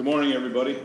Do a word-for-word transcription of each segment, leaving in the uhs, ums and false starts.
Good morning, everybody.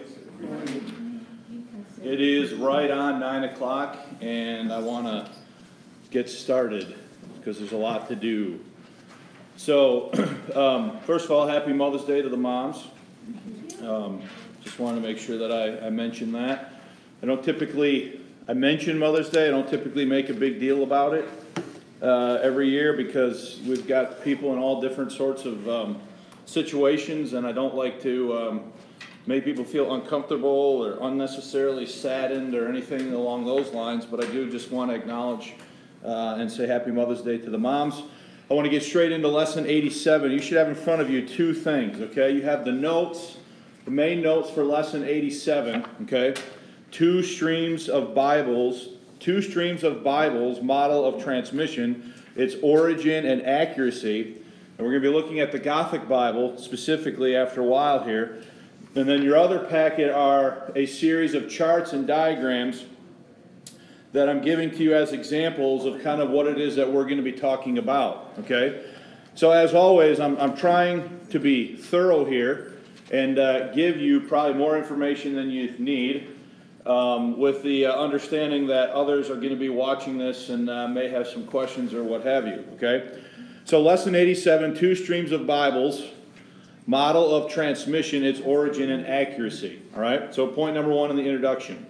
It is right on nine o'clock, and I want to get started because there's a lot to do. So, um, first of all, happy Mother's Day to the moms. Um, just wanted to make sure that I, I mention that. I don't typically, I mention Mother's Day, I don't typically make a big deal about it uh, every year because we've got people in all different sorts of um, situations, and I don't like to um, make people feel uncomfortable or unnecessarily saddened or anything along those lines, but I do just want to acknowledge uh, and say Happy Mother's Day to the moms. I want to get straight into lesson eighty-seven. You should have in front of you two things, okay? You have the notes, the main notes for lesson eighty-seven, okay? Two streams of Bibles, two streams of Bibles, model of transmission, its origin and accuracy. And we're going to be looking at the Gothic Bible specifically after a while here. And then your other packet are a series of charts and diagrams that I'm giving to you as examples of kind of what it is that we're going to be talking about, okay? So as always, I'm, I'm trying to be thorough here and uh, give you probably more information than you need um, with the uh, understanding that others are going to be watching this and uh, may have some questions or what have you, okay? So lesson eighty-seven, two streams of Bibles, model of transmission, its origin and accuracy, all right? So point number one in the introduction.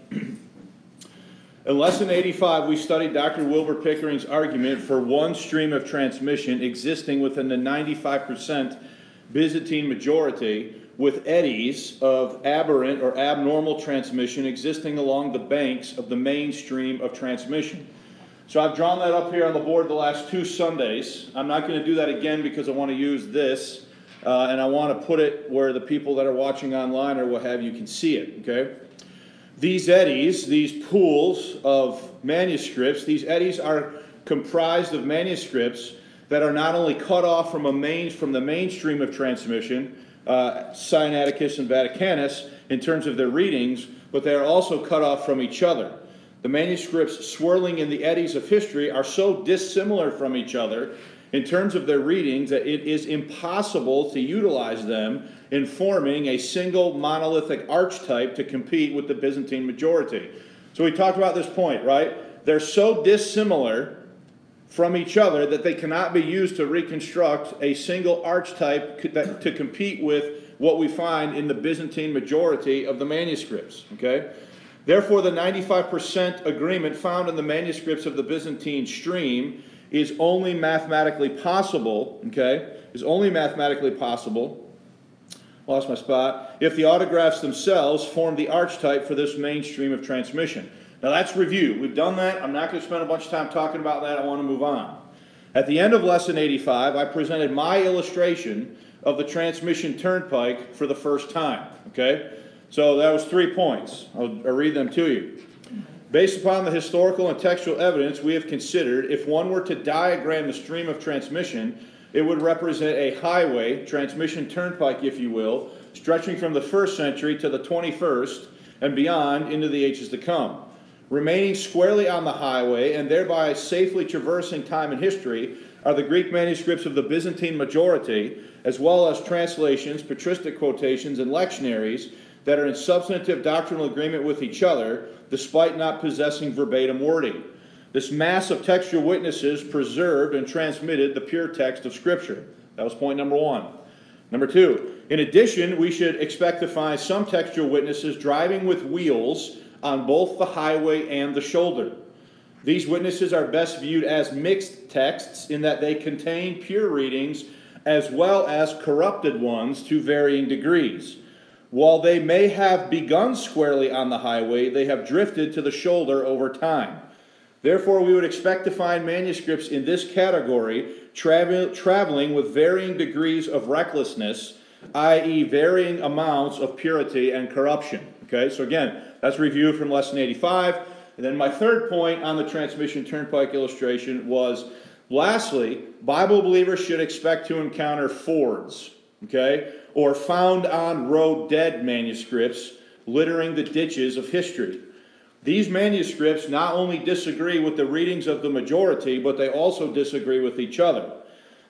In lesson eighty-five, we studied Doctor Wilbur Pickering's argument for one stream of transmission existing within the ninety-five percent Byzantine majority with eddies of aberrant or abnormal transmission existing along the banks of the main stream of transmission. So I've drawn that up here on the board the last two Sundays. I'm not going to do that again because I want to use this, uh, and I want to put it where the people that are watching online or what have you can see it, okay? These eddies, these pools of manuscripts, these eddies are comprised of manuscripts that are not only cut off from a main from the mainstream of transmission, uh, Sinaiticus and Vaticanus, in terms of their readings, but they are also cut off from each other. The manuscripts swirling in the eddies of history are so dissimilar from each other in terms of their readings that it is impossible to utilize them in forming a single monolithic archetype to compete with the Byzantine majority. So we talked about this point, right? They're so dissimilar from each other that they cannot be used to reconstruct a single archetype to compete with what we find in the Byzantine majority of the manuscripts, okay? Therefore, the ninety-five percent agreement found in the manuscripts of the Byzantine stream is only mathematically possible, okay, is only mathematically possible, lost my spot, if the autographs themselves form the archetype for this mainstream of transmission. Now that's review. We've done that. I'm not going to spend a bunch of time talking about that. I want to move on. At the end of lesson eighty-five, I presented my illustration of the transmission turnpike for the first time, okay? So that was three points. I'll, I'll read them to you. Based upon the historical and textual evidence we have considered, if one were to diagram the stream of transmission, it would represent a highway, transmission turnpike, if you will, stretching from the first century to the twenty-first and beyond into the ages to come. Remaining squarely on the highway and thereby safely traversing time and history are the Greek manuscripts of the Byzantine majority, as well as translations, patristic quotations, and lectionaries that are in substantive doctrinal agreement with each other, despite not possessing verbatim wording. This mass of textual witnesses preserved and transmitted the pure text of Scripture. That was point number one. Number two, in addition, we should expect to find some textual witnesses driving with wheels on both the highway and the shoulder. These witnesses are best viewed as mixed texts in that they contain pure readings as well as corrupted ones to varying degrees. While they may have begun squarely on the highway, they have drifted to the shoulder over time. Therefore, we would expect to find manuscripts in this category travel, traveling with varying degrees of recklessness, that is varying amounts of purity and corruption. Okay, so again, that's a review from lesson eighty-five. And then my third point on the transmission turnpike illustration was, lastly, Bible believers should expect to encounter fords, okay, or found on road dead manuscripts littering the ditches of history. These manuscripts not only disagree with the readings of the majority, but they also disagree with each other.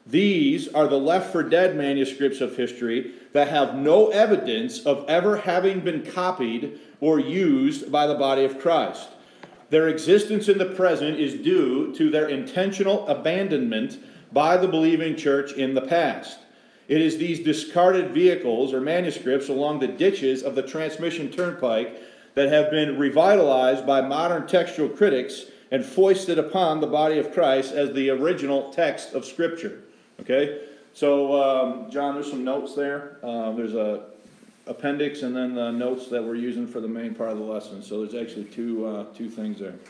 These are the left-for-dead manuscripts of history that have no evidence of ever having been copied or used by the body of Christ. Their existence in the present is due to their intentional abandonment by the believing church in the past. It is these discarded vehicles or manuscripts along the ditches of the transmission turnpike that have been revitalized by modern textual critics and foisted upon the body of Christ as the original text of Scripture. Okay? So, um, John, there's some notes there. Uh, there's a appendix and then the notes that we're using for the main part of the lesson. So there's actually two, uh, two things there.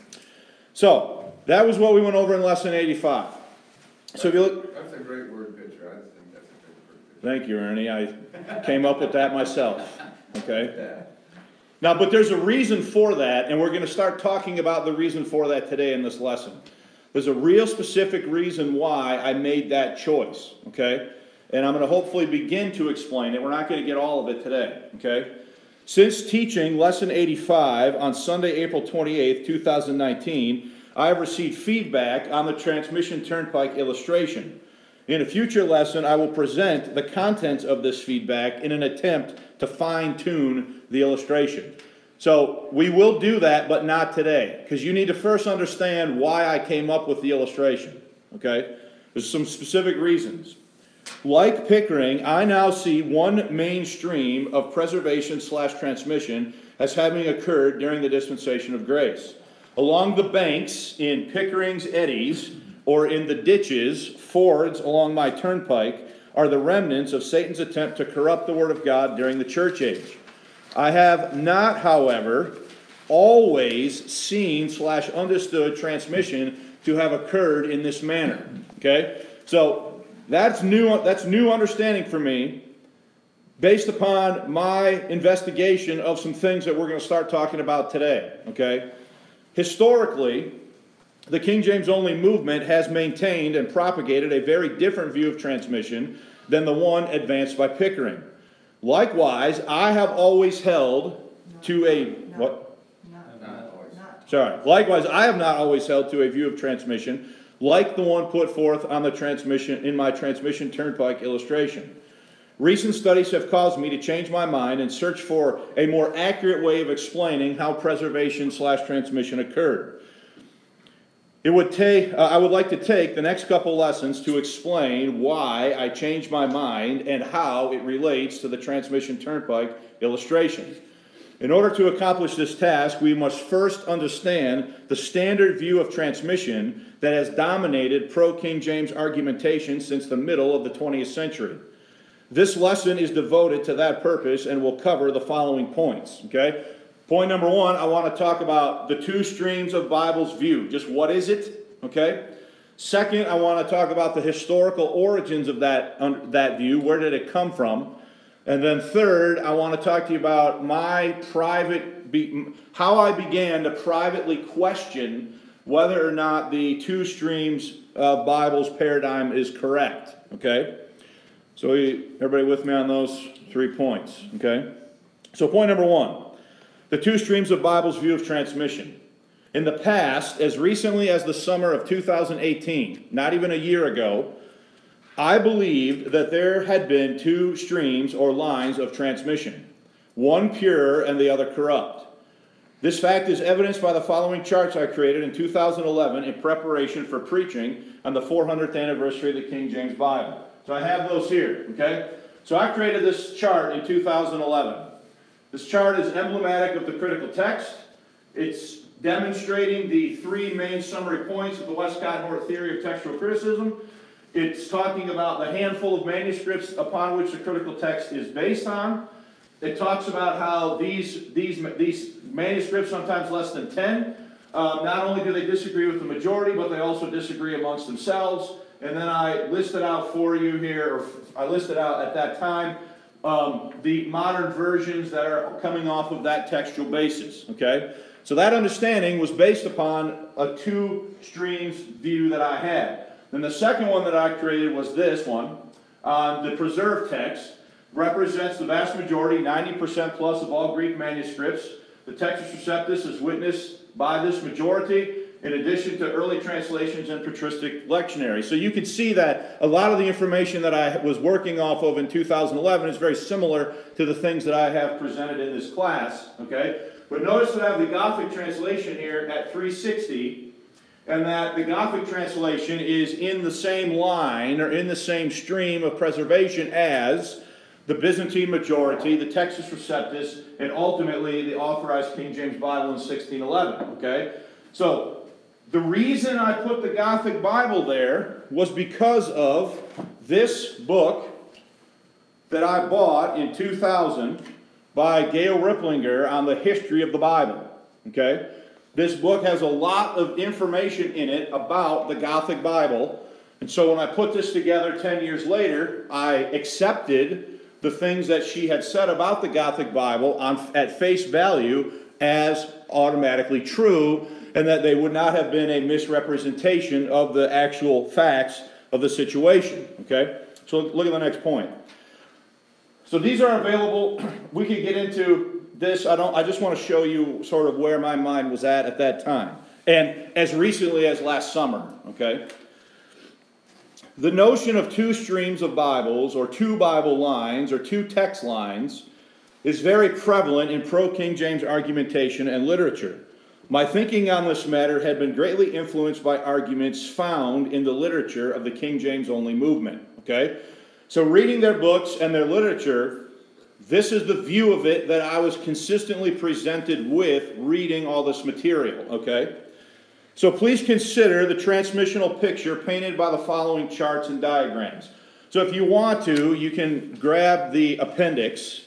So, that was what we went over in Lesson eighty-five. So if you look... That's a great word picture. I think that's a great word picture. Thank you, Ernie. I came up with that myself. Okay? Now, but there's a reason for that, and we're going to start talking about the reason for that today in this lesson. There's a real specific reason why I made that choice, okay? And I'm going to hopefully begin to explain it. We're not going to get all of it today, okay? Since teaching Lesson eighty-five on Sunday, April twenty-eighth, two thousand nineteen, I have received feedback on the transmission turnpike illustration. In a future lesson, I will present the contents of this feedback in an attempt to fine-tune the illustration. So we will do that, but not today, because you need to first understand why I came up with the illustration, okay? There's some specific reasons. Like Pickering, I now see one main stream of preservation slash transmission as having occurred during the dispensation of grace. Along the banks in Pickering's eddies, or in the ditches, fords along my turnpike, are the remnants of Satan's attempt to corrupt the Word of God during the church age. I have not, however, always seen slash understood transmission to have occurred in this manner. Okay? So that's new, that's new understanding for me based upon my investigation of some things that we're going to start talking about today. Okay? Historically, the King James only movement has maintained and propagated a very different view of transmission than the one advanced by Pickering. Likewise, I have always held to a what? Not always. Sorry. Likewise, I have not always held to a view of transmission like the one put forth on the transmission in my transmission turnpike illustration. Recent studies have caused me to change my mind and search for a more accurate way of explaining how preservation slash transmission occurred. It would take, uh, I would like to take the next couple lessons to explain why I changed my mind and how it relates to the transmission turnpike illustration. In order to accomplish this task, we must first understand the standard view of transmission that has dominated pro-King James argumentation since the middle of the twentieth century. This lesson is devoted to that purpose and will cover the following points, okay? Point number one, I want to talk about the two streams of Bible's view. Just what is it, okay? Second, I want to talk about the historical origins of that, um, that view. Where did it come from? And then third, I want to talk to you about my private, be, how I began to privately question whether or not the two streams of Bible's paradigm is correct, okay? So everybody with me on those three points, okay? So point number one. The two streams of Bible's view of transmission. In the past, as recently as the summer of two thousand eighteen, not even a year ago, I believed that there had been two streams or lines of transmission, one pure and the other corrupt. This fact is evidenced by the following charts I created in two thousand eleven in preparation for preaching on the four hundredth anniversary of the King James Bible. So I have those here, okay? So I created this chart in two thousand eleven. This chart is emblematic of the critical text. It's demonstrating the three main summary points of the Westcott-Hort theory of textual criticism. It's talking about the handful of manuscripts upon which the critical text is based on. It talks about how these, these, these manuscripts, sometimes less than ten, uh, not only do they disagree with the majority, but they also disagree amongst themselves. And then I listed out for you here, or I listed out at that time, Um, the modern versions that are coming off of that textual basis, okay? So that understanding was based upon a two streams view that I had. Then the second one that I created was this one. Uh, the preserved text represents the vast majority, ninety percent plus of all Greek manuscripts. The Textus Receptus is witnessed by this majority, in addition to early translations and patristic lectionary. So you can see that a lot of the information that I was working off of in two thousand eleven is very similar to the things that I have presented in this class, okay? But notice that I have the Gothic translation here at three sixty, and that the Gothic translation is in the same line or in the same stream of preservation as the Byzantine majority, the Textus Receptus, and ultimately the authorized King James Bible in sixteen eleven, okay? So, the reason I put the Gothic Bible there was because of this book that I bought in two thousand by Gail Ripplinger on the history of the Bible, okay? This book has a lot of information in it about the Gothic Bible, and so when I put this together ten years later, I accepted the things that she had said about the Gothic Bible on, at face value as automatically true, and that they would not have been a misrepresentation of the actual facts of the situation, okay? So look at the next point. So these are available. We could get into this. I don't. I just want to show you sort of where my mind was at at that time, and as recently as last summer, okay? The notion of two streams of Bibles, or two Bible lines, or two text lines, is very prevalent in pro-King James argumentation and literature. My thinking on this matter had been greatly influenced by arguments found in the literature of the King James only movement. Okay? So reading their books and their literature, this is the view of it that I was consistently presented with reading all this material. Okay? So please consider the transmissional picture painted by the following charts and diagrams. So if you want to, you can grab the appendix.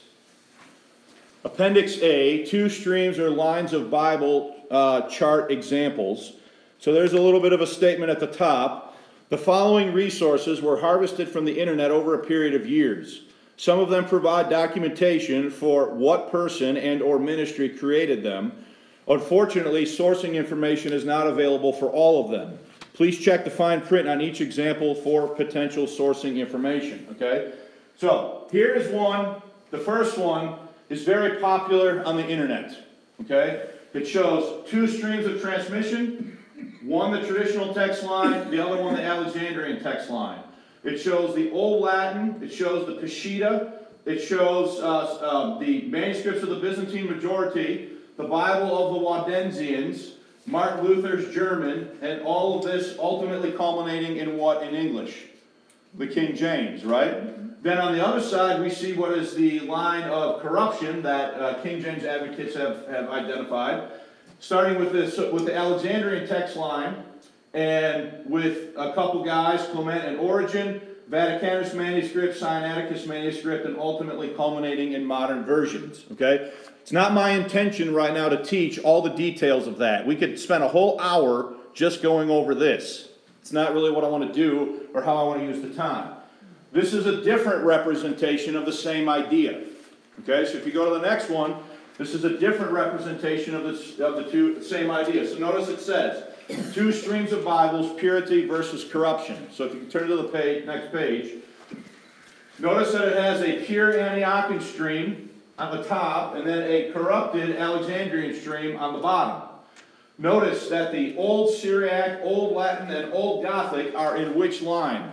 Appendix A, two streams or lines of Bible uh, chart examples. So there's a little bit of a statement at the top. The following resources were harvested from the internet over a period of years. Some of them provide documentation for what person and or ministry created them. Unfortunately, sourcing information is not available for all of them. Please check the fine print on each example for potential sourcing information, okay? So, here is one. The first one is very popular on the internet, okay? It shows two streams of transmission, one the traditional text line, the other one the Alexandrian text line. It shows the Old Latin, it shows the Peshitta, it shows uh, uh, the manuscripts of the Byzantine majority, the Bible of the Waldensians, Martin Luther's German, and all of this ultimately culminating in what in English? The King James, right? Then on the other side, we see what is the line of corruption that uh, King James advocates have, have identified, starting with, this, with the Alexandrian text line, and with a couple guys, Clement and Origen, Vaticanus manuscript, Sinaiticus manuscript, and ultimately culminating in modern versions, okay? It's not my intention right now to teach all the details of that. We could spend a whole hour just going over this. It's not really what I want to do or how I want to use the time. This is a different representation of the same idea. Okay, so if you go to the next one, this is a different representation of, this, of the two same idea. So notice it says, two streams of Bibles, purity versus corruption. So if you can turn to the page, next page, notice that it has a pure Antiochian stream on the top, and then a corrupted Alexandrian stream on the bottom. Notice that the Old Syriac, Old Latin, and Old Gothic are in which line?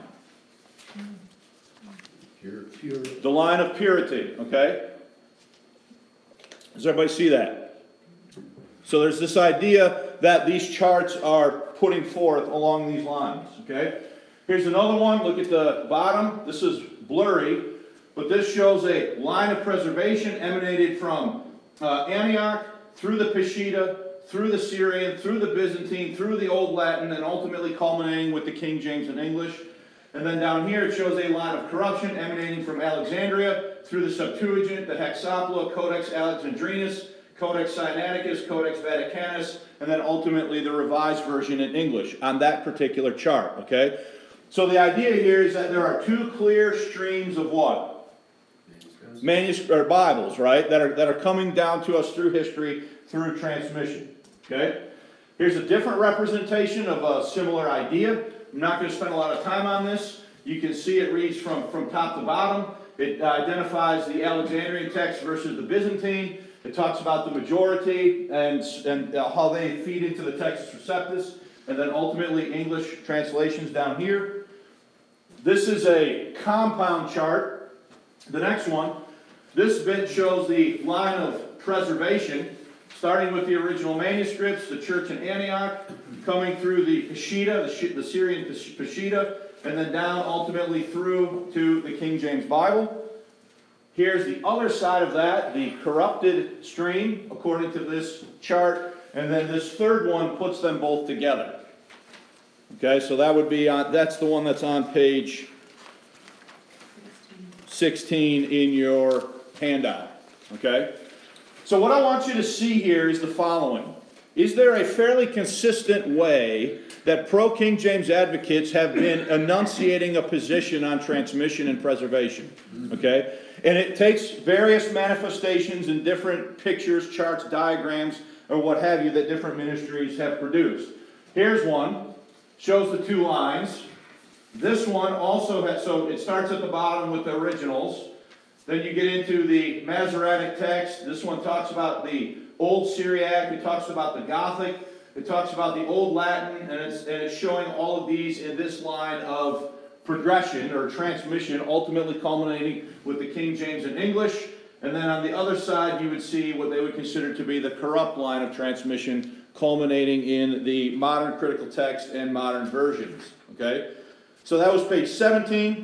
Pure. Pure. The line of purity, okay? Does everybody see that? So there's this idea that these charts are putting forth along these lines, okay? Here's another one. Look at the bottom. This is blurry. But this shows a line of preservation emanated from uh, Antioch, through the Peshitta, through the Syrian, through the Byzantine, through the Old Latin, and ultimately culminating with the King James and English. And then down here it shows a line of corruption emanating from Alexandria, through the Septuagint, the Hexapla, Codex Alexandrinus, Codex Sinaiticus, Codex Vaticanus, and then ultimately the Revised Version in English on that particular chart, okay? So the idea here is that there are two clear streams of what? Manuscripts or Bibles, right, that are that are coming down to us through history, through transmission. Okay? Here's a different representation of a similar idea. I'm not going to spend a lot of time on this. You can see it reads from, from top to bottom. It uh, identifies the Alexandrian text versus the Byzantine. It talks about the majority and, and how they feed into the Textus Receptus, and then ultimately English translations down here. This is a compound chart. The next one, this bit shows the line of preservation, starting with the original manuscripts, the church in Antioch, coming through the Peshitta, the, the Syrian Peshitta, and then down ultimately through to the King James Bible. Here's the other side of that, the corrupted stream, according to this chart, and then this third one puts them both together. Okay, so that would be on, that's the one that's on page sixteen in your handout. Okay? So what I want you to see here is the following. Is there a fairly consistent way that pro-King James advocates have been enunciating a position on transmission and preservation? Okay? And it takes various manifestations in different pictures, charts, diagrams, or what have you that different ministries have produced. Here's one. Shows the two lines. This one also has, so it starts at the bottom with the originals. Then you get into the Masoretic text. This one talks about the Old Syriac. It talks about the Gothic. It talks about the Old Latin. And it's, and it's showing all of these in this line of progression or transmission, ultimately culminating with the King James and English. And then on the other side, you would see what they would consider to be the corrupt line of transmission, culminating in the modern critical text and modern versions. Okay? So that was page seventeen.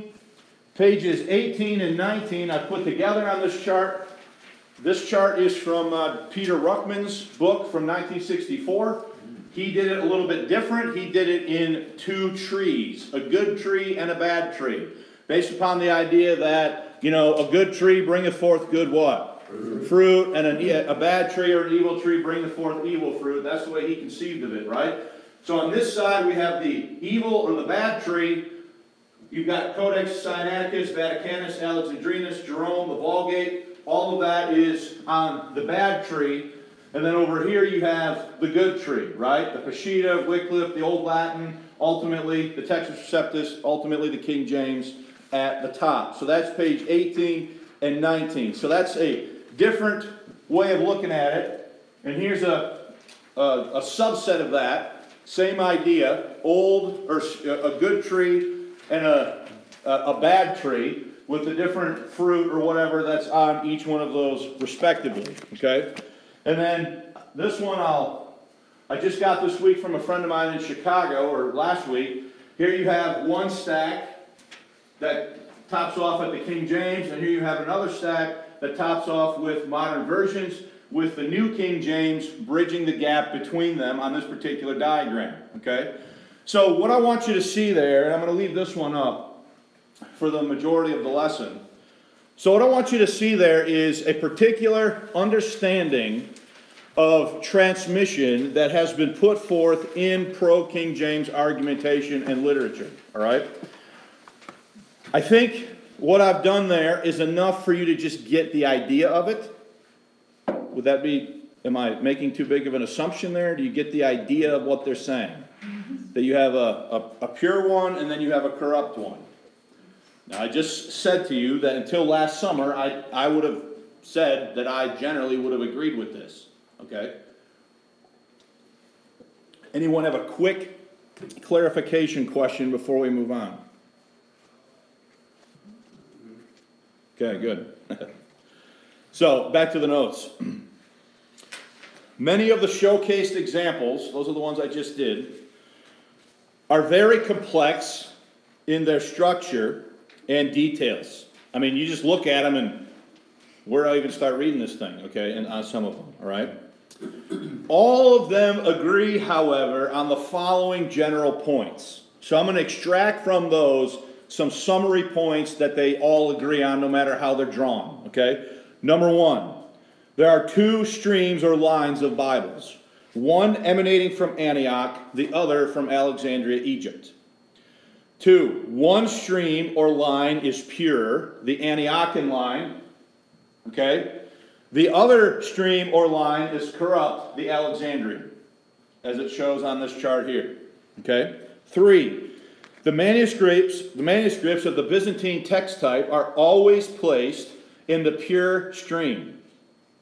Pages eighteen and nineteen I put together on this chart. This chart is from uh, Peter Ruckman's book from nineteen sixty-four. He did it a little bit different. He did it in two trees, a good tree and a bad tree, based upon the idea that, you know, a good tree bringeth forth good what? Fruit. Fruit, and an, a bad tree or an evil tree bringeth forth evil fruit. That's the way he conceived of it, right? So on this side we have the evil or the bad tree. You've got Codex Sinaiticus, Vaticanus, Alexandrinus, Jerome, the Vulgate. All of that is on the bad tree. And then over here you have the good tree, right? The Peshitta, Wycliffe, the Old Latin, ultimately the Textus Receptus, ultimately the King James at the top. So that's page eighteen and nineteen. So that's a different way of looking at it. And here's a, a, a subset of that. Same idea, old or a good tree and a, a, a bad tree with the different fruit or whatever that's on each one of those respectively, okay? And then this one I'll, I just got this week from a friend of mine in Chicago, or last week. Here you have one stack that tops off at the King James, and here you have another stack that tops off with modern versions, with the New King James bridging the gap between them on this particular diagram, okay? So what I want you to see there, and I'm going to leave this one up for the majority of the lesson. So what I want you to see there is a particular understanding of transmission that has been put forth in pro-King James argumentation and literature, all right? I think what I've done there is enough for you to just get the idea of it. Would that be, am I making too big of an assumption there? Do you get the idea of what they're saying? That you have a, a, a pure one and then you have a corrupt one. Now, I just said to you that until last summer, I, I would have said that I generally would have agreed with this. Okay? Anyone have a quick clarification question before we move on? Okay, good. So, back to the notes. Many of the showcased examples, those are the ones I just did, are very complex in their structure and details. I mean, you just look at them and where do I even start reading this thing, okay, and on some of them, all right? All of them agree, however, on the following general points. So I'm going to extract from those some summary points that they all agree on, no matter how they're drawn, okay? Number one, there are two streams or lines of Bibles. One emanating from Antioch, the other from Alexandria, Egypt. Two, one stream or line is pure, the Antiochian line, okay? The other stream or line is corrupt, the Alexandrian, as it shows on this chart here, okay? Three, the manuscripts, the manuscripts of the Byzantine text type are always placed in the pure stream.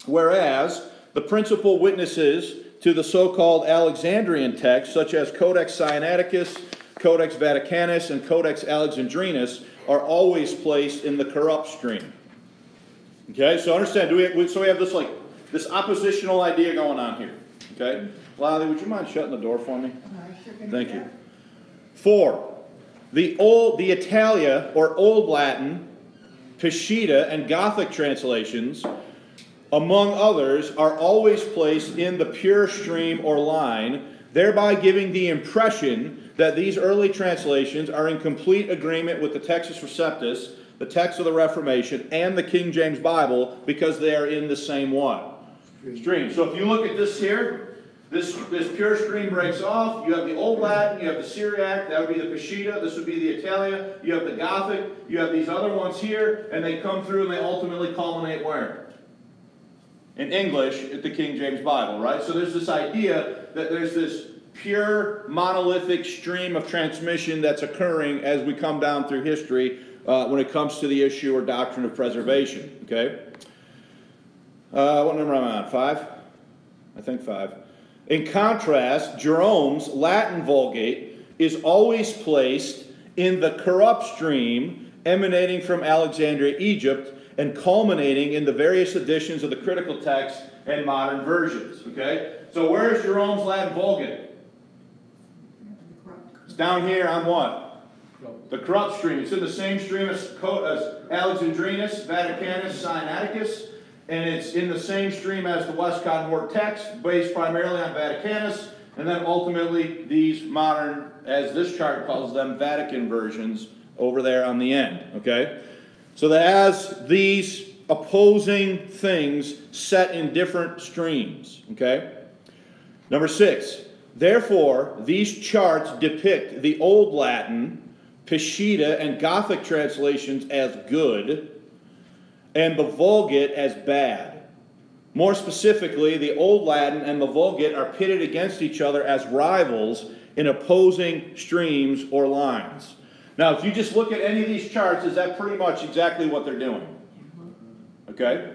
Whereas the principal witnesses to the so-called Alexandrian texts, such as Codex Sinaiticus, Codex Vaticanus, and Codex Alexandrinus, are always placed in the corrupt stream. Okay, so understand, do we, so we have this like this oppositional idea going on here. Okay, Lally, would you mind shutting the door for me? Thank you. Four, the old, the Italia or Old Latin, Peshitta, and Gothic translations, among others, are always placed in the pure stream or line, thereby giving the impression that these early translations are in complete agreement with the Textus Receptus, the text of the Reformation, and the King James Bible, because they are in the same one. Stream. So if you look at this here, this, this pure stream breaks off. You have the Old Latin, you have the Syriac, that would be the Peshitta, this would be the Italia, you have the Gothic, you have these other ones here, and they come through and they ultimately culminate where? In English, at the King James Bible, right? So there's this idea that there's this pure monolithic stream of transmission that's occurring as we come down through history uh, when it comes to the issue or doctrine of preservation, okay? Uh, what number am I on? Five? I think five. In contrast, Jerome's Latin Vulgate is always placed in the corrupt stream emanating from Alexandria, Egypt, and culminating in the various editions of the critical text and modern versions. Okay? So where is Jerome's Latin Vulgate? It's down here on what? The corrupt stream. It's in the same stream as, as Alexandrinus, Vaticanus, Sinaiticus, and it's in the same stream as the Westcott and Hort text, based primarily on Vaticanus, and then ultimately these modern, as this chart calls them, Vatican versions over there on the end. Okay? So that has these opposing things set in different streams. Okay? Number six. Therefore, these charts depict the Old Latin, Peshitta, and Gothic translations as good, and the Vulgate as bad. More specifically, the Old Latin and the Vulgate are pitted against each other as rivals in opposing streams or lines. Now, if you just look at any of these charts, is that pretty much exactly what they're doing? Okay?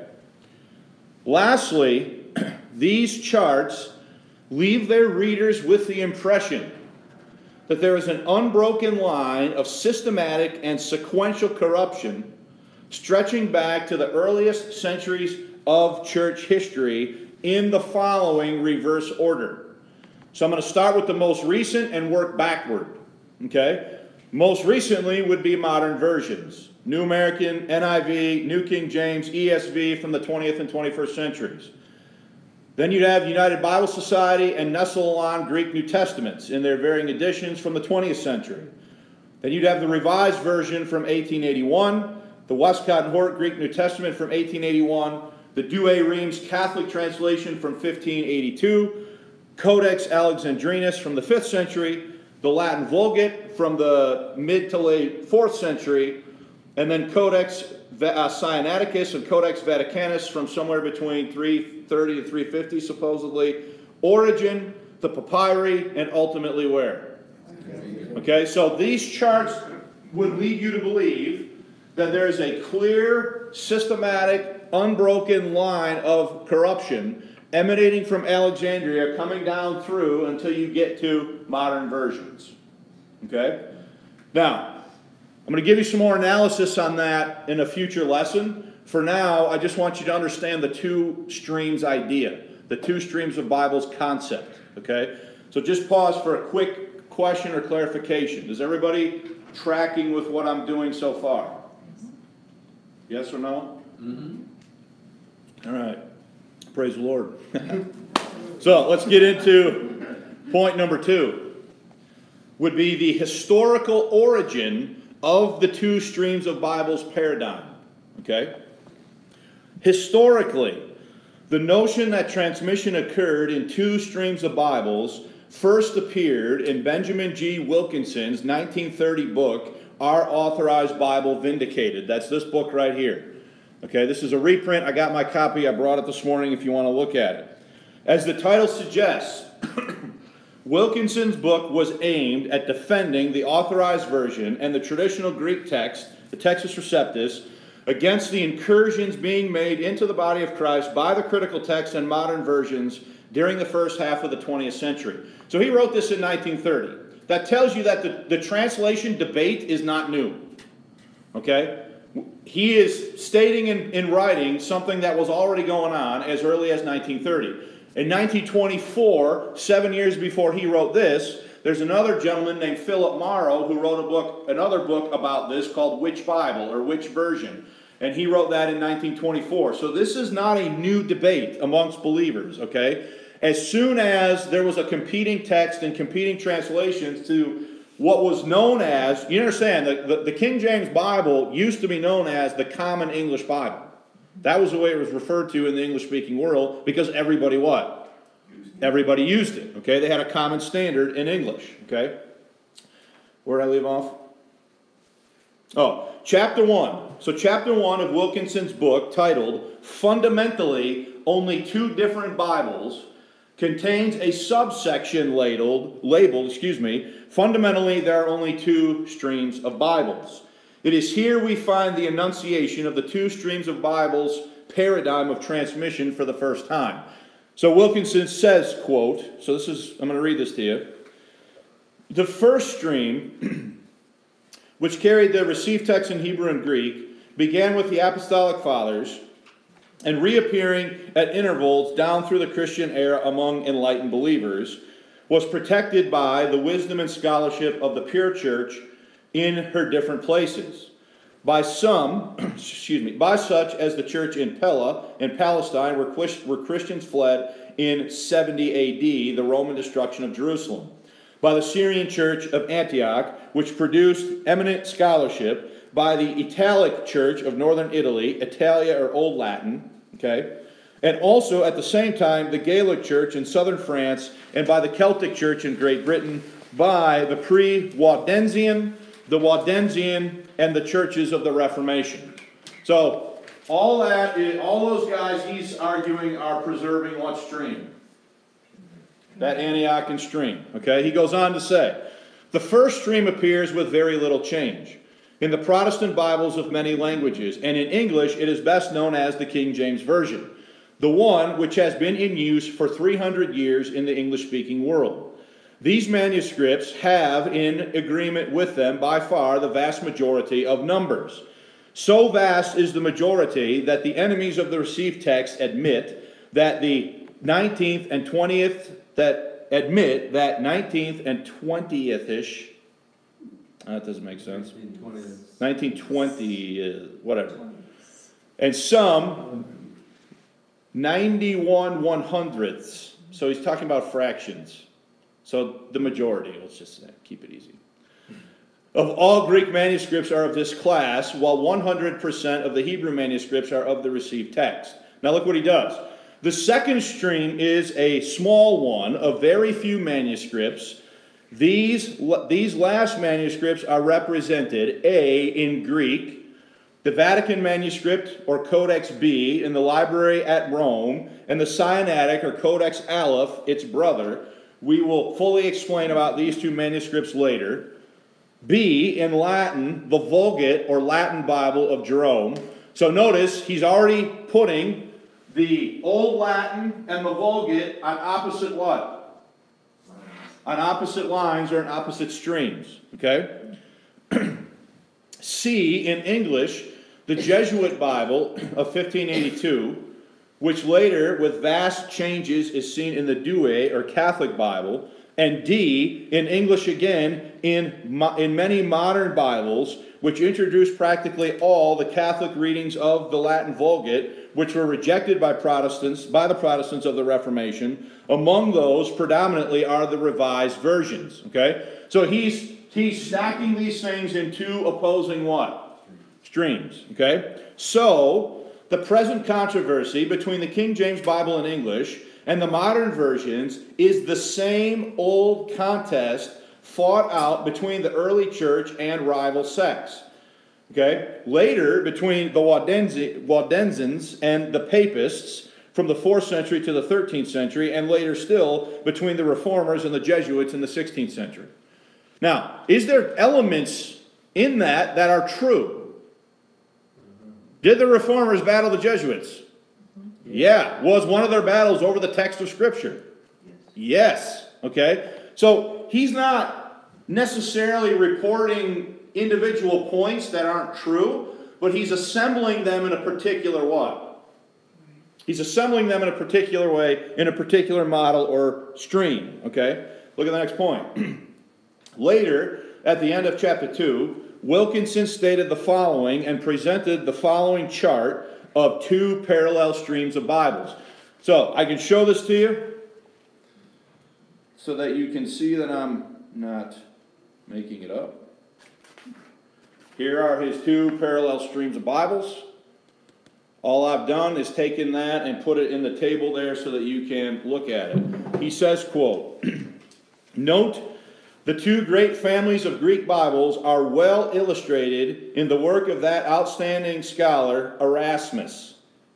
Lastly, these charts leave their readers with the impression that there is an unbroken line of systematic and sequential corruption stretching back to the earliest centuries of church history in the following reverse order. So I'm going to start with the most recent and work backward. Okay? Most recently would be modern versions. New American, N I V, New King James, E S V from the twentieth and twenty-first centuries. Then you'd have United Bible Society and Nestle-Aland Greek New Testaments in their varying editions from the twentieth century. Then you'd have the Revised Version from eighteen eighty-one, the Westcott and Hort Greek New Testament from eighteen eighty-one, the Douay-Rheims Catholic translation from fifteen eighty-two, Codex Alexandrinus from the fifth century, the Latin Vulgate from the mid to late fourth century, and then Codex uh, Sinaiticus and Codex Vaticanus from somewhere between three thirty and three fifty, supposedly. Origen, the Papyri, and ultimately where? Okay, so these charts would lead you to believe that there is a clear, systematic, unbroken line of corruption emanating from Alexandria, coming down through until you get to modern versions. Okay? Now, I'm going to give you some more analysis on that in a future lesson. For now, I just want you to understand the two streams idea, the two streams of Bibles concept. Okay? So just pause for a quick question or clarification. Is everybody tracking with what I'm doing so far? Yes or no? Mm-hmm. All right. Praise the Lord. So let's get into point number two. Would be the historical origin of the two streams of Bibles paradigm. Okay? Historically, the notion that transmission occurred in two streams of Bibles first appeared in Benjamin G. Wilkinson's nineteen thirty book, Our Authorized Bible Vindicated. That's this book right here. Okay, this is a reprint. I got my copy. I brought it this morning if you want to look at it. As the title suggests, Wilkinson's book was aimed at defending the Authorized Version and the traditional Greek text, the Textus Receptus, against the incursions being made into the body of Christ by the critical text and modern versions during the first half of the twentieth century. So he wrote this in nineteen thirty. That tells you that the, the translation debate is not new. Okay? He is stating in, in writing something that was already going on as early as nineteen thirty. In nineteen twenty-four, seven years before he wrote this, there's another gentleman named Philip Morrow who wrote a book, another book about this called Which Bible or Which Version? And he wrote that in nineteen twenty-four. So this is not a new debate amongst believers, okay? As soon as there was a competing text and competing translations to what was known as, you understand, the, the, the King James Bible used to be known as the Common English Bible. That was the way it was referred to in the English-speaking world because everybody what? Everybody used it, okay? They had a common standard in English, okay? Where did I leave off? Oh, chapter one. So chapter one of Wilkinson's book, titled Fundamentally Only Two Different Bibles, contains a subsection labeled, labeled, excuse me, fundamentally there are only two streams of Bibles. It is here we find the enunciation of the two streams of Bibles paradigm of transmission for the first time. So Wilkinson says, quote, so this is, I'm going to read this to you. The first stream, which carried the received text in Hebrew and Greek, began with the Apostolic Fathers and reappearing at intervals down through the Christian era among enlightened believers, was protected by the wisdom and scholarship of the pure church in her different places. By some, excuse me, by such as the church in Pella in Palestine, where, where Christians fled in seventy A D, the Roman destruction of Jerusalem. By the Syrian church of Antioch, which produced eminent scholarship. By the Italic church of northern Italy, Italia or Old Latin, okay? And also at the same time, the Gaelic church in southern France, and by the Celtic church in Great Britain, by the pre-Waldensian, the Waldensian, and the churches of the Reformation. So all that, is, all those guys he's arguing are preserving what stream? That Antiochian stream, okay? He goes on to say, the first stream appears with very little change in the Protestant Bibles of many languages, and in English it is best known as the King James Version, the one which has been in use for three hundred years in the English-speaking world. These manuscripts have in agreement with them by far the vast majority of numbers. So vast is the majority that the enemies of the received text admit that the nineteenth and twentieth, that admit that nineteenth and twentieth-ish, that doesn't make sense. nineteen twenty, uh, whatever. And some ninety-one one hundredths. So he's talking about fractions. So the majority, let's just keep it easy. Of all Greek manuscripts are of this class, while one hundred percent of the Hebrew manuscripts are of the received text. Now look what he does. The second stream is a small one of very few manuscripts. These, these last manuscripts are represented, A, in Greek, the Vatican manuscript, or Codex B, in the library at Rome, and the Sinaitic, or Codex Aleph, its brother. We will fully explain about these two manuscripts later. B, in Latin, the Vulgate, or Latin Bible of Jerome. So notice, he's already putting the Old Latin and the Vulgate on opposite what? On opposite lines or in opposite streams, okay? C, in English, the Jesuit Bible of fifteen eighty-two, which later, with vast changes, is seen in the Douay or Catholic Bible. And D, in English again, in, in many modern Bibles, which introduce practically all the Catholic readings of the Latin Vulgate, which were rejected by Protestants, by the Protestants of the Reformation. Among those, predominantly, are the Revised Versions. Okay? So he's, he's stacking these things in two opposing what? Streams. Okay? So, the present controversy between the King James Bible in English and the modern versions is the same old contest fought out between the early church and rival sects. Okay? Later, between the Waldensi, Waldensians and the Papists from the fourth century to the thirteenth century, and later still between the Reformers and the Jesuits in the sixteenth century. Now, is there elements in that that are true? Did the Reformers battle the Jesuits? Yeah. Was one of their battles over the text of Scripture? Yes. Okay? So he's not necessarily reporting individual points that aren't true, but he's assembling them in a particular what? He's assembling them in a particular way, in a particular model or stream. Okay? Look at the next point. Later, at the end of chapter two, Wilkinson stated the following and presented the following chart of two parallel streams of Bibles. So, I can show this to you so that you can see that I'm not making it up. Here are his two parallel streams of Bibles. All I've done is taken that and put it in the table there so that you can look at it. He says, quote, "Note, the two great families of Greek Bibles are well illustrated in the work of that outstanding scholar, Erasmus."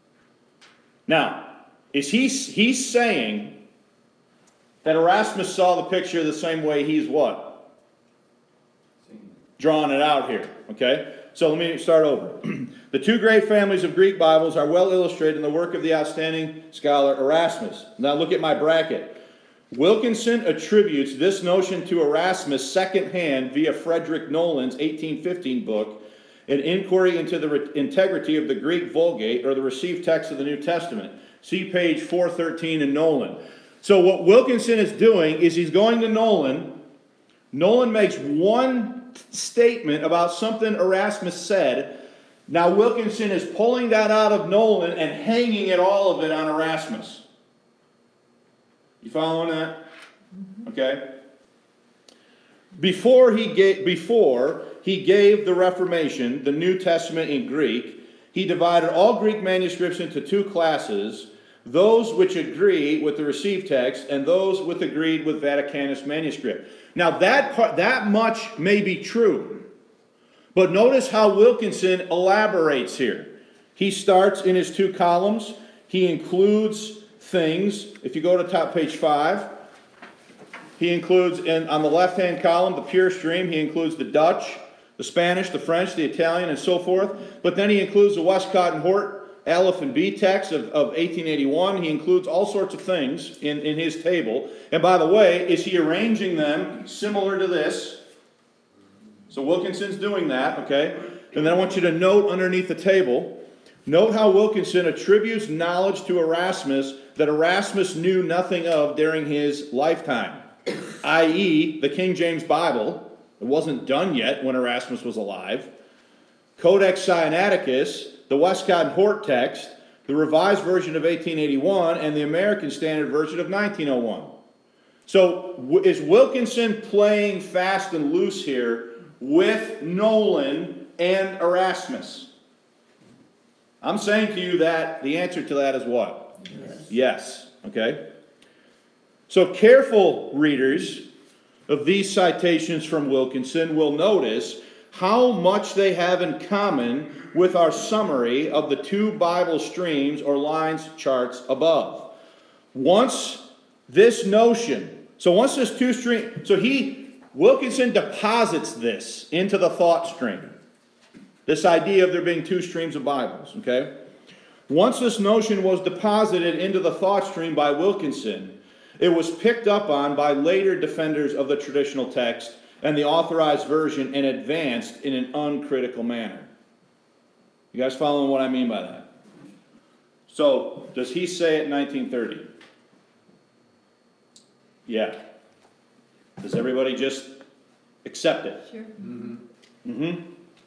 Now, is he he's saying that Erasmus saw the picture the same way he's what? Drawing it out here, okay? So let me start over. The two great families of Greek Bibles are well illustrated in the work of the outstanding scholar Erasmus. Now look at my bracket. Wilkinson attributes this notion to Erasmus secondhand via Frederick Nolan's eighteen fifteen book, An Inquiry into the Re- Integrity of the Greek Vulgate, or the Received Text of the New Testament. See page four thirteen in Nolan. So what Wilkinson is doing is he's going to Nolan. Nolan makes one statement about something Erasmus said. Now Wilkinson is pulling that out of Nolan and hanging it, all of it, on Erasmus. You following that? Okay. Before he gave, before he gave the Reformation, the New Testament in Greek, he divided all Greek manuscripts into two classes: those which agree with the received text and those which agreed with Vaticanus manuscript. Now that part, that much may be true, but notice how Wilkinson elaborates here. He starts in his two columns. He includes things. If you go to top page five, he includes in, on the left-hand column, the pure stream. He includes the Dutch, the Spanish, the French, the Italian, and so forth. But then he includes the Westcott and Hort Aleph and B text of, of eighteen eighty-one. He includes all sorts of things in, in his table. And by the way, is he arranging them similar to this? So Wilkinson's doing that, okay? And then I want you to note underneath the table, note how Wilkinson attributes knowledge to Erasmus that Erasmus knew nothing of during his lifetime, that is the King James Bible. It wasn't done yet when Erasmus was alive. Codex Sinaiticus, the Westcott and Hort text, the Revised Version of eighteen eighty-one, and the American Standard Version of nineteen oh one. So is Wilkinson playing fast and loose here with Nolan and Erasmus? I'm saying to you that the answer to that is what? Yes. Yes. Okay? So careful readers of these citations from Wilkinson will notice how much they have in common with our summary of the two Bible streams or lines charts above. Once this notion, so once this two stream, so he, Wilkinson deposits this into the thought stream. This idea of there being two streams of Bibles, okay? Once this notion was deposited into the thought stream by Wilkinson, it was picked up on by later defenders of the traditional text and the authorized version and advanced in an uncritical manner. You guys following what I mean by that? So, does he say it in nineteen thirty? Yeah. Does everybody just accept it? Sure. Mm-hmm. Mm-hmm.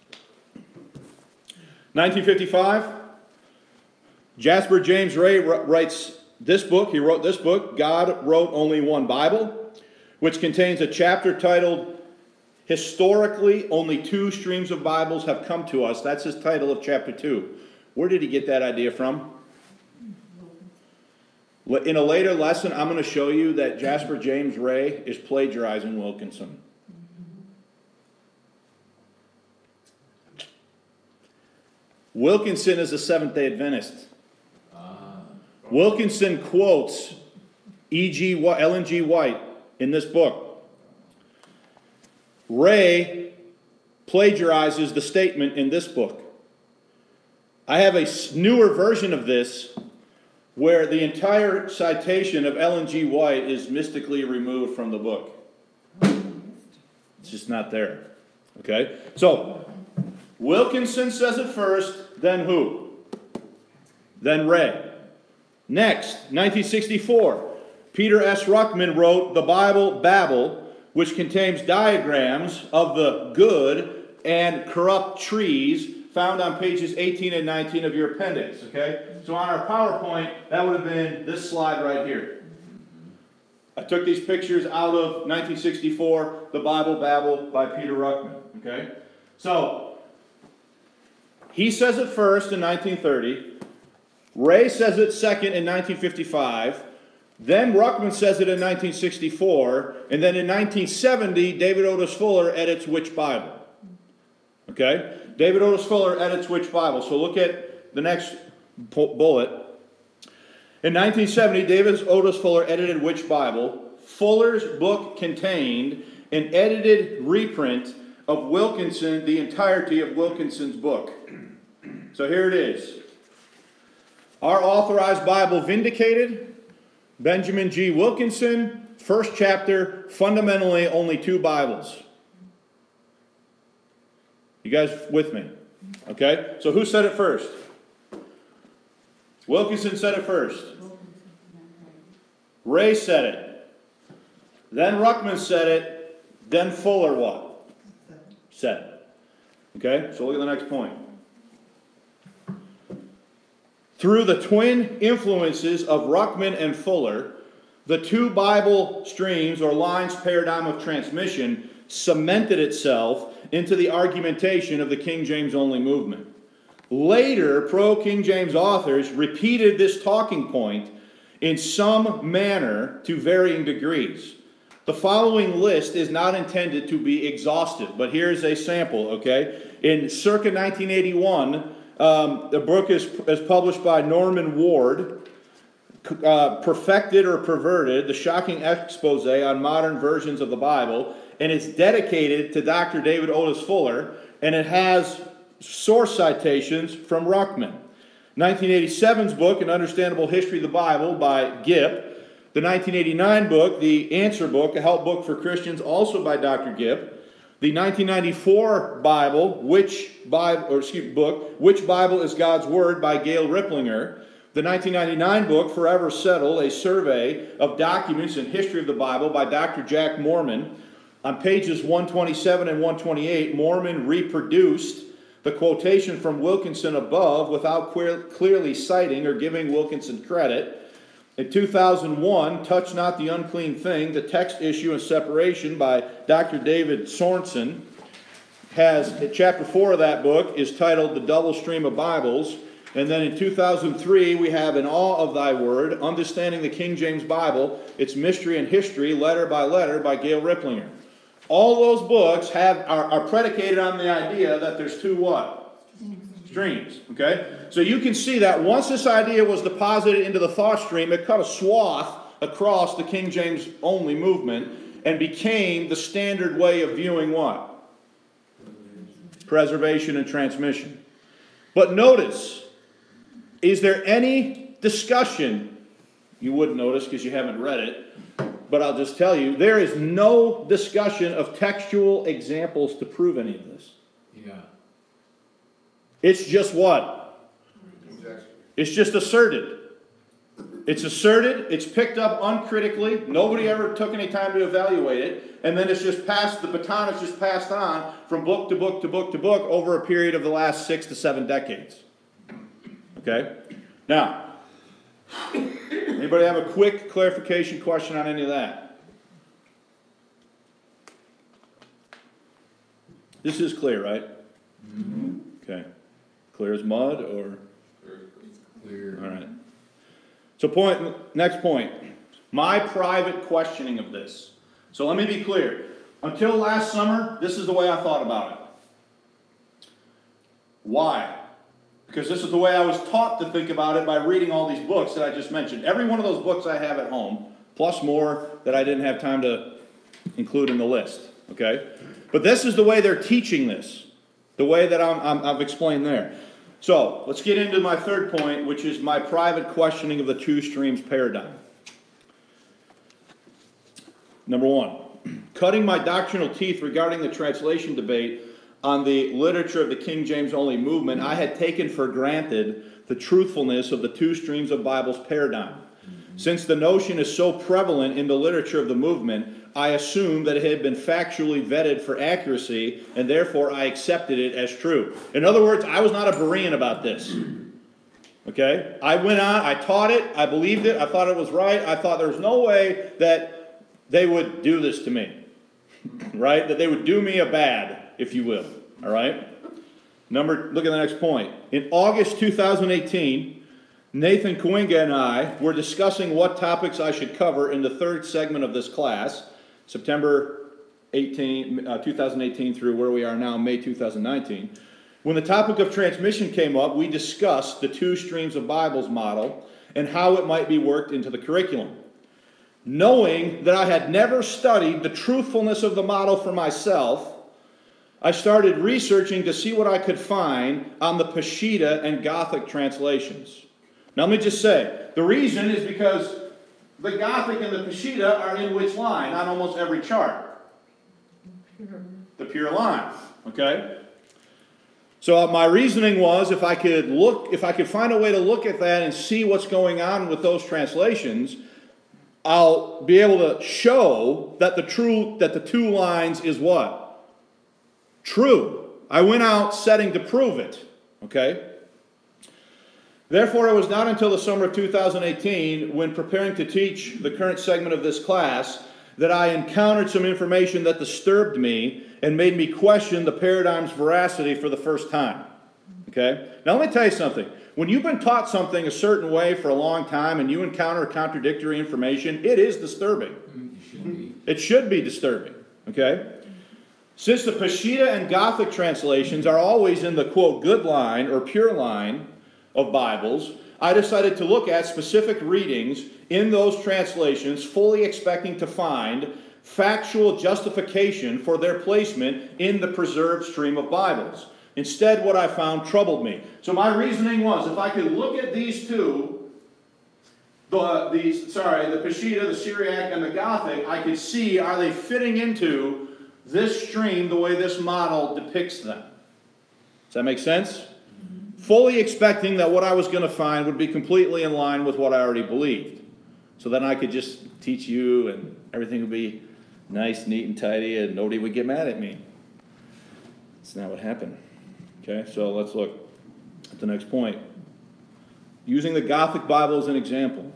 nineteen fifty-five, Jasper James Ray writes this book. He wrote this book, God Wrote Only One Bible, which contains a chapter titled Historically, Only Two Streams of Bibles Have Come to Us. That's his title of chapter two. Where did he get that idea from? In a later lesson, I'm going to show you that Jasper James Ray is plagiarizing Wilkinson. Wilkinson is a Seventh-day Adventist. Wilkinson quotes E G Ellen G. White in this book. Ray plagiarizes the statement in this book. I have a s- newer version of this where the entire citation of Ellen G. White is mystically removed from the book. It's just not there. Okay? So, Wilkinson says it first, then who? Then Ray. Next, nineteen sixty-four, Peter S. Ruckman wrote The Bible Babel, which contains diagrams of the good and corrupt trees found on pages eighteen and nineteen of your appendix. Okay? So on our PowerPoint, that would have been this slide right here. I took these pictures out of nineteen sixty-four, The Bible Babel by Peter Ruckman. Okay? So, he says it first in nineteen thirty. Ray says it second in nineteen fifty-five. Then Ruckman says it in nineteen sixty-four. And then in nineteen seventy, David Otis Fuller edits which Bible? Okay? David Otis Fuller edits which Bible? So look at the next bullet. In nineteen seventy, David Otis Fuller edited which Bible? Fuller's book contained an edited reprint of Wilkinson, the entirety of Wilkinson's book. So here it is. Our Authorized Bible Vindicated, Benjamin G. Wilkinson, first chapter, fundamentally only two Bibles. You guys with me? Okay? So who said it first? Wilkinson said it first. Ray said it. Then Ruckman said it. Then Fuller what? Said it. Okay? So look at the next point. Through the twin influences of Ruckman and Fuller, the two Bible streams or lines paradigm of transmission cemented itself into the argumentation of the King James only movement. Later, pro-King James authors repeated this talking point in some manner to varying degrees. The following list is not intended to be exhaustive, but here's a sample, okay? In circa nineteen eighty-one, Um, the book is, is published by Norman Ward, uh, Perfected or Perverted, the shocking expose on modern versions of the Bible, and it's dedicated to Doctor David Otis Fuller, and it has source citations from Ruckman. nineteen eighty-seven's book, An Understandable History of the Bible by Gipp. The nineteen eighty-nine book, The Answer Book, a help book for Christians, also by Doctor Gipp. The nineteen ninety-four Bible, which Bible, or excuse me, book, Which Bible is God's Word by Gail Ripplinger. The nineteen ninety-nine book, Forever Settled, a survey of documents and history of the Bible by Doctor Jack Moorman. On pages one twenty-seven and one twenty-eight, Moorman reproduced the quotation from Wilkinson above without clear, clearly citing or giving Wilkinson credit. In two thousand one, Touch Not the Unclean Thing, the text issue and separation by Doctor David Sorensen, has, chapter four of that book is titled The Double Stream of Bibles. And then in two thousand three, we have In Awe of Thy Word, Understanding the King James Bible, Its Mystery and History, letter by letter by Gail Ripplinger. All those books have are, are predicated on the idea that there's two what? Streams, okay? So you can see that once this idea was deposited into the thought stream, it cut a swath across the King James only movement and became the standard way of viewing what? Preservation and transmission. But notice, is there any discussion, you wouldn't notice because you haven't read it, but I'll just tell you, there is no discussion of textual examples to prove any of this. Yeah. It's just what? It's just asserted. It's asserted, it's picked up uncritically, nobody ever took any time to evaluate it, and then it's just passed, the baton is just passed on from book to book to book to book over a period of the last six to seven decades. Okay? Now, anybody have a quick clarification question on any of that? This is clear, right? Mm-hmm. Okay. Clear as mud, or? Clear. All right. So point, next point. My private questioning of this. So let me be clear. Until last summer, this is the way I thought about it. Why? Because this is the way I was taught to think about it by reading all these books that I just mentioned. Every one of those books I have at home, plus more that I didn't have time to include in the list. Okay? But this is the way they're teaching this. The way that I'm, I'm, I've explained there. So, let's get into my third point, which is my private questioning of the two streams paradigm. Number one, cutting my doctrinal teeth regarding the translation debate on the literature of the King James only movement, I had taken for granted the truthfulness of the two streams of Bibles paradigm. Since the notion is so prevalent in the literature of the movement, I assumed that it had been factually vetted for accuracy, and therefore I accepted it as true. In other words, I was not a Berean about this. Okay? I went on, I taught it, I believed it, I thought it was right, I thought there was no way that they would do this to me. Right? That they would do me a bad, if you will. All right? Number, look at the next point. In August two thousand eighteen, Nathan Coinga and I were discussing what topics I should cover in the third segment of this class, September eighteenth, uh, two thousand eighteen through where we are now, May two thousand nineteen. When the topic of transmission came up, we discussed the two streams of Bibles model and how it might be worked into the curriculum. Knowing that I had never studied the truthfulness of the model for myself, I started researching to see what I could find on the Peshitta and Gothic translations. Now let me just say, the reason is because the Gothic and the Peshitta are in which line on almost every chart? The pure line, okay? So my reasoning was if I could look, if I could find a way to look at that and see what's going on with those translations, I'll be able to show that the true, that the two lines is what? True. I went out setting to prove it, okay? Therefore, it was not until the summer of two thousand eighteen, when preparing to teach the current segment of this class, that I encountered some information that disturbed me and made me question the paradigm's veracity for the first time. Okay? Now let me tell you something. When you've been taught something a certain way for a long time and you encounter contradictory information, it is disturbing. It should be. It should be disturbing. Okay? Since the Peshitta and Gothic translations are always in the, quote, good line or pure line of Bibles, I decided to look at specific readings in those translations, fully expecting to find factual justification for their placement in the preserved stream of Bibles. Instead, what I found troubled me. So my reasoning was, if I could look at these two, the, these, sorry, the Peshitta, the Syriac, and the Gothic, I could see, are they fitting into this stream the way this model depicts them? Does that make sense? Fully expecting that what I was going to find would be completely in line with what I already believed. So then I could just teach you and everything would be nice, neat, and tidy, and nobody would get mad at me. That's not what happened. Okay, so let's look at the next point. Using the Gothic Bible as an example.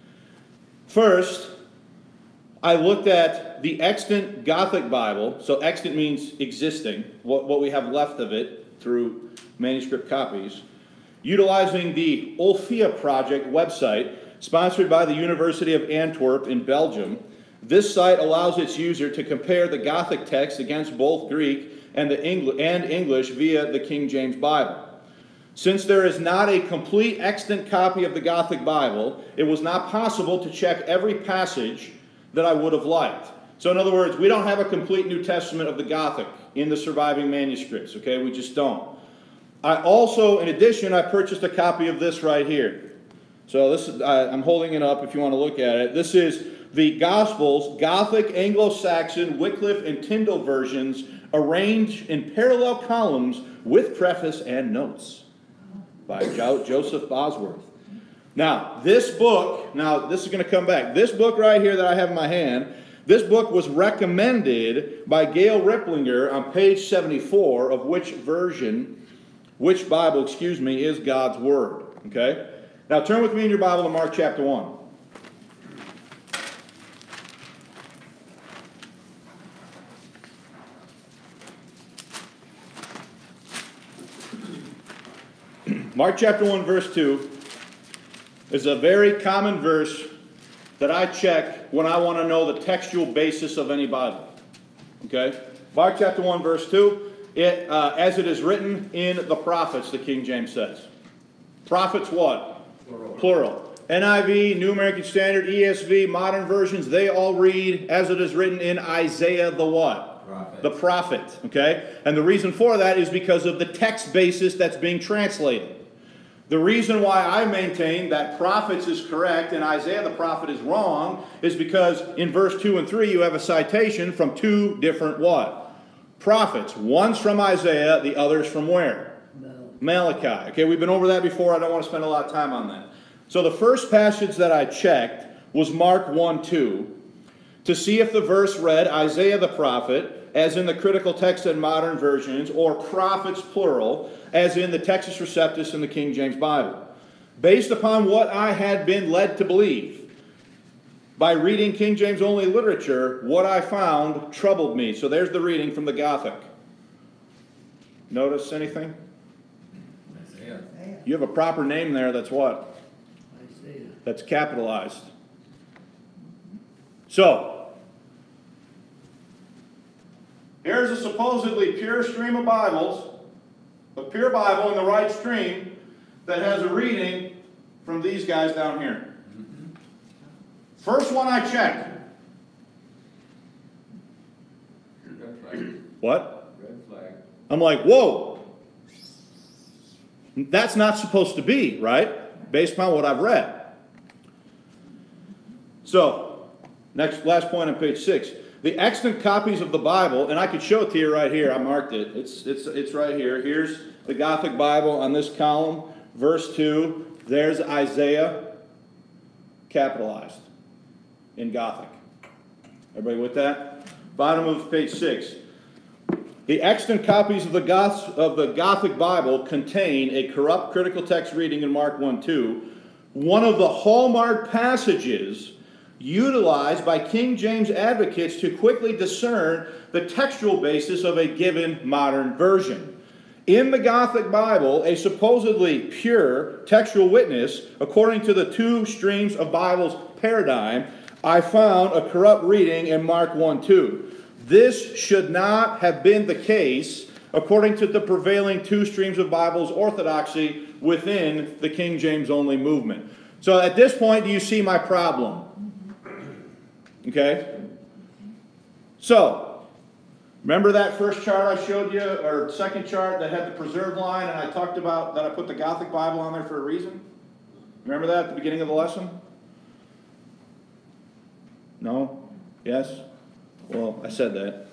First, I looked at the extant Gothic Bible. So extant means existing, what, what we have left of it through manuscript copies, utilizing the Olfia Project website, sponsored by the University of Antwerp in Belgium. This site allows its user to compare the Gothic text against both Greek and, the Engl- and English via the King James Bible. Since there is not a complete extant copy of the Gothic Bible, it was not possible to check every passage that I would have liked. So in other words, we don't have a complete New Testament of the Gothic in the surviving manuscripts, okay? We just don't. I also, in addition, I purchased a copy of this right here. So this is, I, I'm holding it up if you want to look at it. This is the Gospels, Gothic, Anglo-Saxon, Wycliffe, and Tyndale versions arranged in parallel columns with preface and notes by jo- Joseph Bosworth. Now, this book, now this is going to come back. This book right here that I have in my hand, this book was recommended by Gail Ripplinger on page seventy-four of which version, which Bible, excuse me, is God's Word. Okay? Now turn with me in your Bible to Mark chapter one. Mark chapter one, verse two is a very common verse that I check when I want to know the textual basis of any Bible. Okay? Mark chapter one, verse two, it, uh, as it is written in the prophets, the King James says. Prophets what? Plural. Plural. N I V, New American Standard, E S V, modern versions, they all read as it is written in Isaiah the what? Prophet. The prophet, okay? And the reason for that is because of the text basis that's being translated. The reason why I maintain that prophets is correct and Isaiah the prophet is wrong is because in verse two and three you have a citation from two different what? Prophets. One's from Isaiah, the other's from where? Malachi. Okay, we've been over that before. I don't want to spend a lot of time on that. So the first passage that I checked was Mark one two to see if the verse read Isaiah the prophet, as in the critical text and modern versions, or prophets plural, as in the Textus Receptus in the King James Bible. Based upon what I had been led to believe, by reading King James only literature, what I found troubled me. So there's the reading from the Gothic. Notice anything? Isaiah. You have a proper name there that's what? Isaiah. That's capitalized. So, here's a supposedly pure stream of Bibles, a pure Bible in the right stream that has a reading from these guys down here. First one I checked. Red flag. What? Red flag. I'm like, whoa. That's not supposed to be, right? Based upon what I've read. So, next, last point on page six. The extant copies of the Bible, and I could show it to you right here. I marked it. It's, it's, it's right here. Here's the Gothic Bible on this column. Verse two. There's Isaiah, capitalized in Gothic. Everybody with that? Bottom of page six. The extant copies of the, Goth, of the Gothic Bible contain a corrupt critical text reading in Mark one two, one of the hallmark passages utilized by King James advocates to quickly discern the textual basis of a given modern version. In the Gothic Bible, a supposedly pure textual witness, according to the two streams of Bibles paradigm, I found a corrupt reading in Mark one two. This should not have been the case according to the prevailing two streams of Bibles orthodoxy within the King James only movement. So at this point, do you see my problem? Okay? So, remember that first chart I showed you, or second chart that had the preserved line, and I talked about that I put the Gothic Bible on there for a reason? Remember that at the beginning of the lesson? No? Yes? Well, I said that.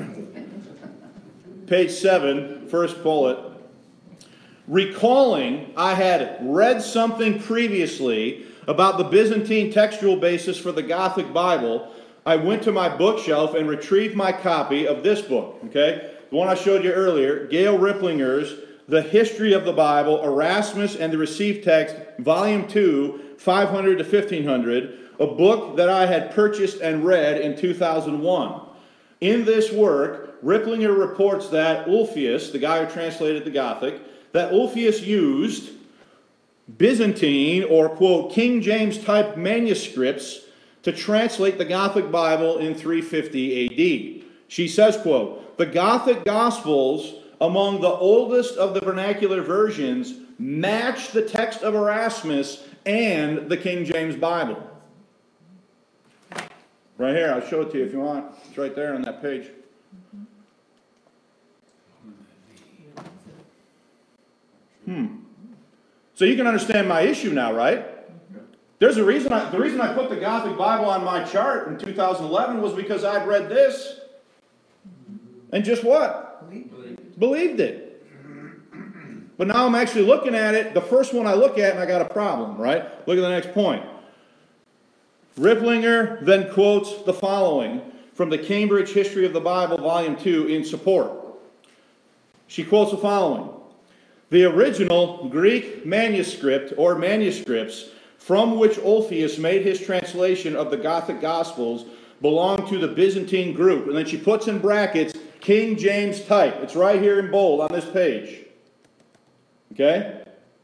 Page seven, first bullet. Recalling I had read something previously about the Byzantine textual basis for the Gothic Bible, I went to my bookshelf and retrieved my copy of this book, okay? The one I showed you earlier, Gail Riplinger's The History of the Bible, Erasmus and the Received Text, Volume two, five hundred to fifteen hundred, a book that I had purchased and read in two thousand one. In this work, Riplinger reports that Ulfius, the guy who translated the Gothic, that Ulfius used Byzantine or, quote, King James type manuscripts to translate the Gothic Bible in three fifty A D. She says, quote, the Gothic Gospels, among the oldest of the vernacular versions, match the text of Erasmus and the King James Bible. Right here, I'll show it to you if you want. It's right there on that page. Hmm. So you can understand my issue now, right? There's a reason I, the reason I put the Gothic Bible on my chart in two thousand eleven was because I'd read this and just what? Believe. Believed it. But now I'm actually looking at it, the first one I look at and I got a problem, right? Look at the next point. Riplinger then quotes the following from the Cambridge History of the Bible, Volume two, in support. She quotes the following. The original Greek manuscript or manuscripts from which Ulfius made his translation of the Gothic Gospels belong to the Byzantine group. And then she puts in brackets King James type. It's right here in bold on this page. Okay?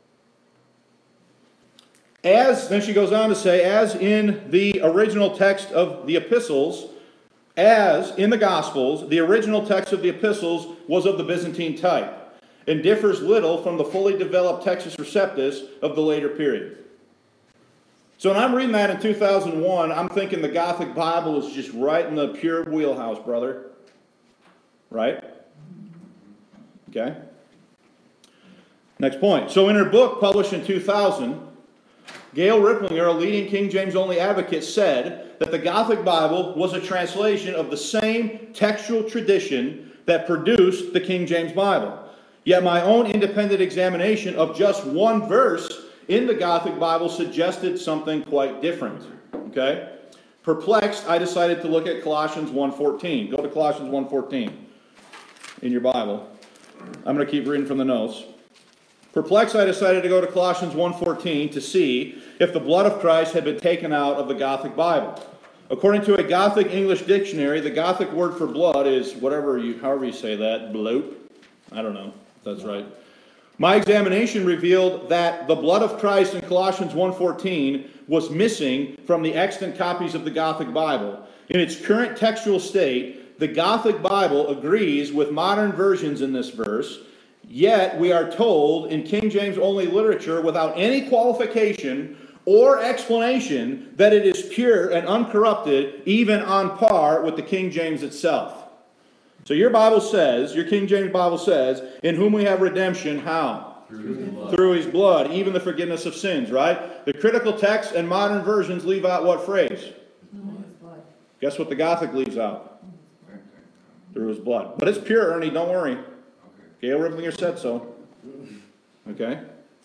As, then she goes on to say, as in the original text of the epistles, as in the Gospels, the original text of the epistles was of the Byzantine type and differs little from the fully developed Textus Receptus of the later period. So when I'm reading that in two thousand one, I'm thinking the Gothic Bible is just right in the pure wheelhouse, brother. Right? Okay? Next point. So in her book, published in two thousand, Gail Riplinger, a leading King James-only advocate, said that the Gothic Bible was a translation of the same textual tradition that produced the King James Bible. Yet my own independent examination of just one verse in the Gothic Bible suggested something quite different. Okay? Perplexed, I decided to look at Colossians one fourteen. Go to Colossians one fourteen in your Bible. I'm going to keep reading from the notes. Perplexed, I decided to go to Colossians one fourteen to see if the blood of Christ had been taken out of the Gothic Bible. According to a Gothic English dictionary, the Gothic word for blood is whatever you, however you say that, bloat. I don't know if that's right. My examination revealed that the blood of Christ in Colossians one fourteen was missing from the extant copies of the Gothic Bible. In its current textual state, the Gothic Bible agrees with modern versions in this verse, yet we are told in King James only literature without any qualification or explanation that it is pure and uncorrupted, even on par with the King James itself. So your Bible says, your King James Bible says, in whom we have redemption, how? Through his blood. Through his blood, even the forgiveness of sins, right? The critical text and modern versions leave out what phrase? Guess what the Gothic leaves out? Through his blood. But it's pure, Ernie, don't worry. Gail Riplinger said so. Okay?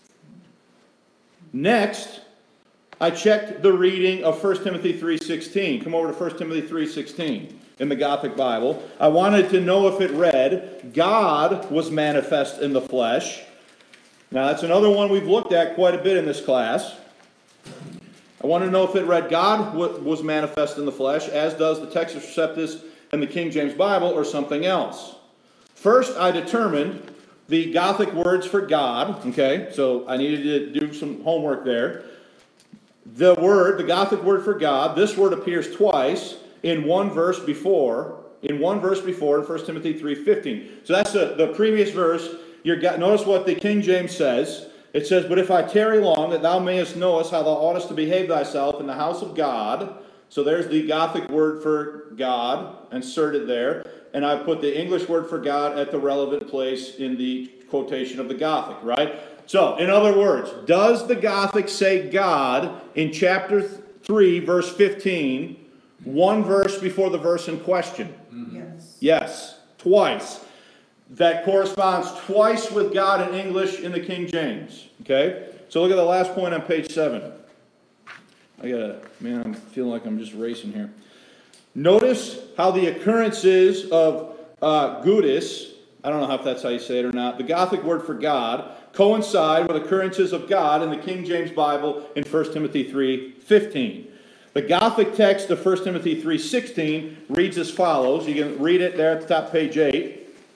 Next, I checked the reading of First Timothy three sixteen. Come over to First Timothy three sixteen in the Gothic Bible. I wanted to know if it read, God was manifest in the flesh. Now, that's another one we've looked at quite a bit in this class. I want to know if it read, God was manifest in the flesh, as does the Textus Receptus and the King James Bible, or something else. First, I determined the Gothic words for God. Okay, so I needed to do some homework there. The word, the Gothic word for God, this word appears twice in one verse before, in one verse before in First Timothy three fifteen. So that's the, the previous verse. You're, notice what the King James says. It says, but if I tarry long, that thou mayest know us how thou oughtest to behave thyself in the house of God. So there's the Gothic word for God inserted there. And I put the English word for God at the relevant place in the quotation of the Gothic, right? So, in other words, does the Gothic say God in chapter three, verse fifteen, one verse before the verse in question? Yes. Yes, twice. That corresponds twice with God in English in the King James. Okay? So look at the last point on page seven. I gotta, man, I'm feeling like I'm just racing here. Notice how the occurrences of uh, Gudis, I don't know if that's how you say it or not, the Gothic word for God, coincide with occurrences of God in the King James Bible in First Timothy three fifteen. The Gothic text of First Timothy three sixteen reads as follows. You can read it there at the top, page eight.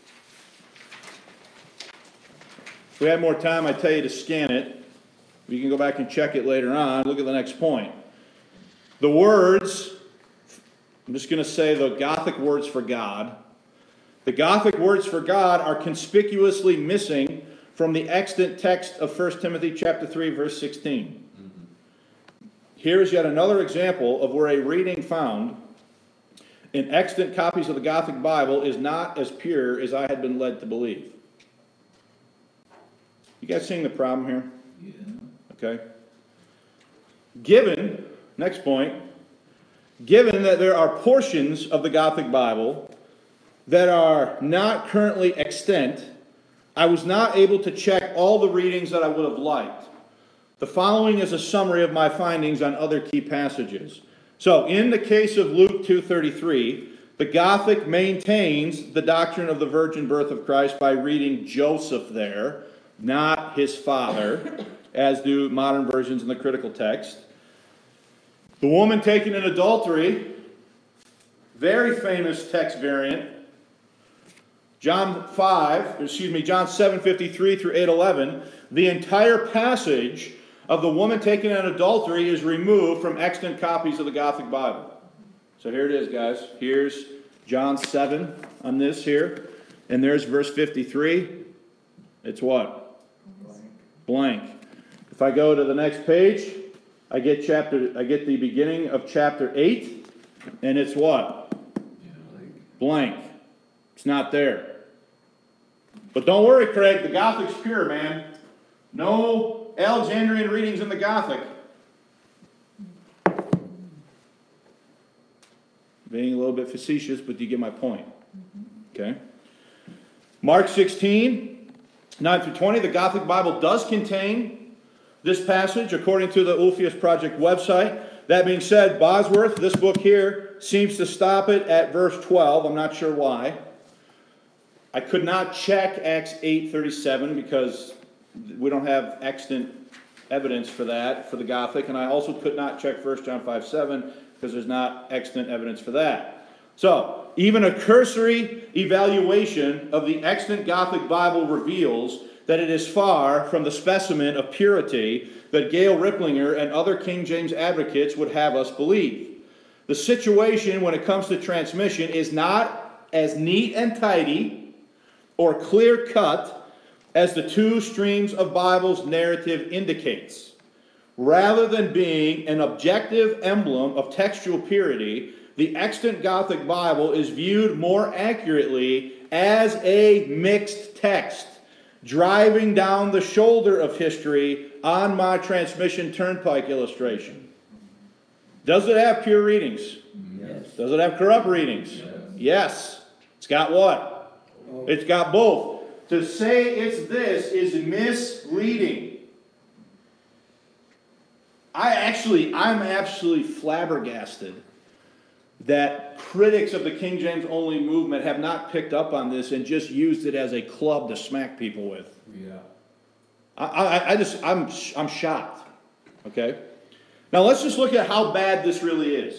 If we had more time, I'd tell you to scan it. You can go back and check it later on. Look at the next point. The words, I'm just going to say the Gothic words for God. The Gothic words for God are conspicuously missing from the extant text of First Timothy chapter three, verse sixteen. Mm-hmm. Here is yet another example of where a reading found in extant copies of the Gothic Bible is not as pure as I had been led to believe. You guys seeing the problem here? Yeah. Okay. Given, next point, given that there are portions of the Gothic Bible that are not currently extant, I was not able to check all the readings that I would have liked. The following is a summary of my findings on other key passages. So, in the case of Luke two thirty-three, the Gothic maintains the doctrine of the virgin birth of Christ by reading Joseph there, not his father, as do modern versions in the critical text. The woman taken in adultery, very famous text variant, John five, excuse me, John seven fifty-three through eight eleven, the entire passage of the woman taken in adultery is removed from extant copies of the Gothic Bible. So here it is, guys. Here's John seven on this here, and there's verse fifty-three. It's what? Blank. If I go to the next page, I get chapter. I get the beginning of chapter eight, and it's what? Blank. It's not there. But don't worry, Craig, the Gothic pure, man. No Alexandrian readings in the Gothic. Being a little bit facetious, but you get my point. Okay? Mark sixteen, nine through twenty, the Gothic Bible does contain this passage according to the Ulfius Project website. That being said, Bosworth, this book here, seems to stop it at verse twelve. I'm not sure why. I could not check Acts eight thirty-seven because we don't have extant evidence for that, for the Gothic, and I also could not check First John five seven because there's not extant evidence for that. So, even a cursory evaluation of the extant Gothic Bible reveals that it is far from the specimen of purity that Gail Ripplinger and other King James advocates would have us believe. The situation when it comes to transmission is not as neat and tidy or clear-cut as the two streams of Bible's narrative indicates. Rather than being an objective emblem of textual purity, the extant Gothic Bible is viewed more accurately as a mixed text, driving down the shoulder of history on my transmission turnpike illustration. Does it have pure readings? Yes. Does it have corrupt readings? Yes. Yes. It's got what? It's got both. To say it's this is misleading. I actually, I'm absolutely flabbergasted that critics of the King James only movement have not picked up on this and just used it as a club to smack people with. Yeah. I, I, I just, I'm, I'm shocked. Okay? Now let's just look at how bad this really is.